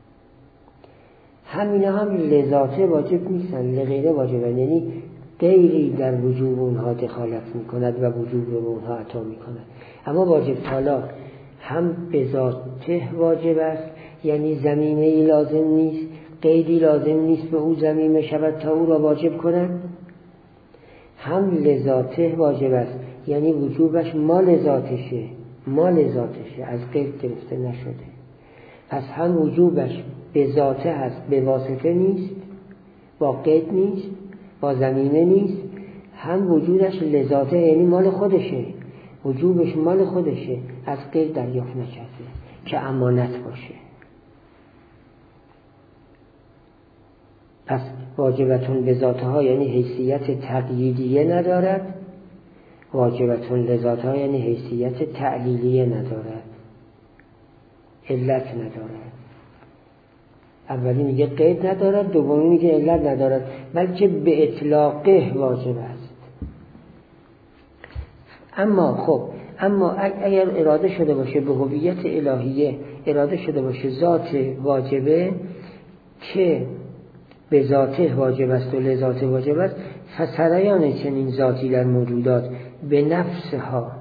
همینا هم لذاته واجب نیستن، لغیره واجبن، یعنی غیری در وجوب اونها دخالت میکند و وجوب رو به اونها عطا میکند. اما واجب تعالی هم به ذاته واجب است، یعنی زمینه‌ای لازم نیست، قیدی لازم نیست به او ضمیر شود تا او را واجب کنند. هم لذاته واجب است، یعنی وجوبش مال ذاتشه، از قید گرفته نشده. پس هم وجوبش به ذاته هست، به واسطه نیست، با قید نیست، با زمینه نیست. هم وجودش لذاته، یعنی مال خودشه، وجوبش مال خودشه، از قید دریافت نکرده که امانت باشه. پس واجبتون به ذاتها یعنی حیثیت تقییدیه ندارد، واجبتون لذاتها یعنی حیثیت تعلیلیه ندارد، علت ندارد. اولی میگه قید ندارد، دومی میگه علت ندارد، بلکه به اطلاقه واجب است. اما اگر اراده شده باشه به هویت الهیه، اراده شده باشه ذات واجبه که به ذاته واجب است و لذاته واجب است، فسریان چنین ذاتی در موجودات به نفسها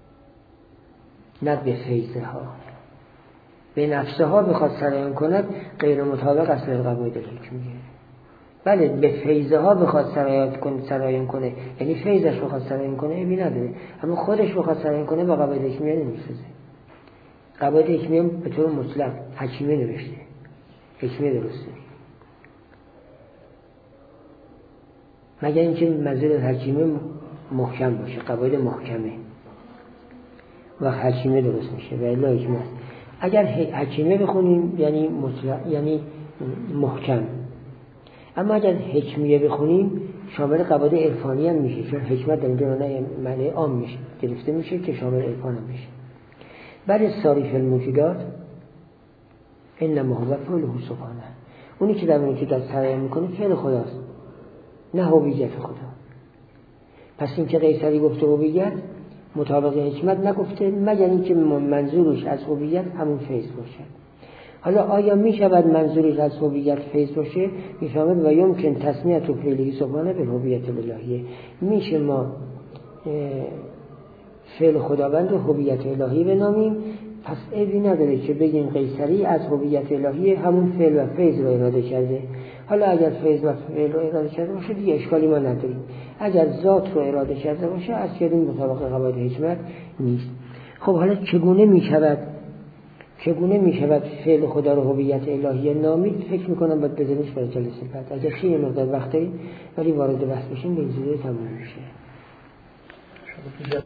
نه به فیضها، به نفسها بخواد سریان کند غیر مطابق اصل قواعد الحکمیه. بله به فیضها بخواد سریان کنه یعنی فیضش بخواد سریان کنه ایبی نداره، اما خودش بخواد سریان کنه با قواعد حکمیه نمیسازه. قواعد حکمیه به طور مطلق حکیمه نوشته، حکمیه درسته، مگر اینکه منظور حکیمه محکم باشه، قواعد محکمه و حکیمه درست میشه و الا حکمه است. اگر حکیمه بخونیم یعنی مطلق، یعنی محکم، اما اگر حکمیه بخونیم شامل قواعد عرفانی هم میشه، چون حکمت در اینجا معنی عام میشه گرفته میشه که شامل عرفان هم میشه. بعد صاریف الموجودات انما هو فعله سبحانه، اونی که در موجودات سرایت میکنه فعل خداست نه هویت خدا. پس این که قیصری گفته هویت مطابق حکمت نگفته، مگر اینکه منظورش از هویت همون فیض باشه. حالا آیا می شود منظورش از هویت فیض باشه؟ می شود و یمکن تسمیت و فعله سبحانه به هویت الهیه. میشه ما فعل خداوند و هویت الهی بنامیم، پس عیبی نداره که بگیم قیصری از هویت الهی همون فعل و فیض رو اراده کرده. حالا اگر فیض و فعل رو اراده کرده باشه دیگه اشکالی ما نداریم. اگر ذات رو اراده کرده باشه از کردیم مطابق قواعد حکمت نیست. خب حالا چگونه می شود فعل خدا رو هویت الهی نامید؟ فکر میکنم باید بزنیش برای جلسه بعد. اگر خیلی مقدار وقت داریم ولی وارد بحث بشیم به این زیده تموم میشه.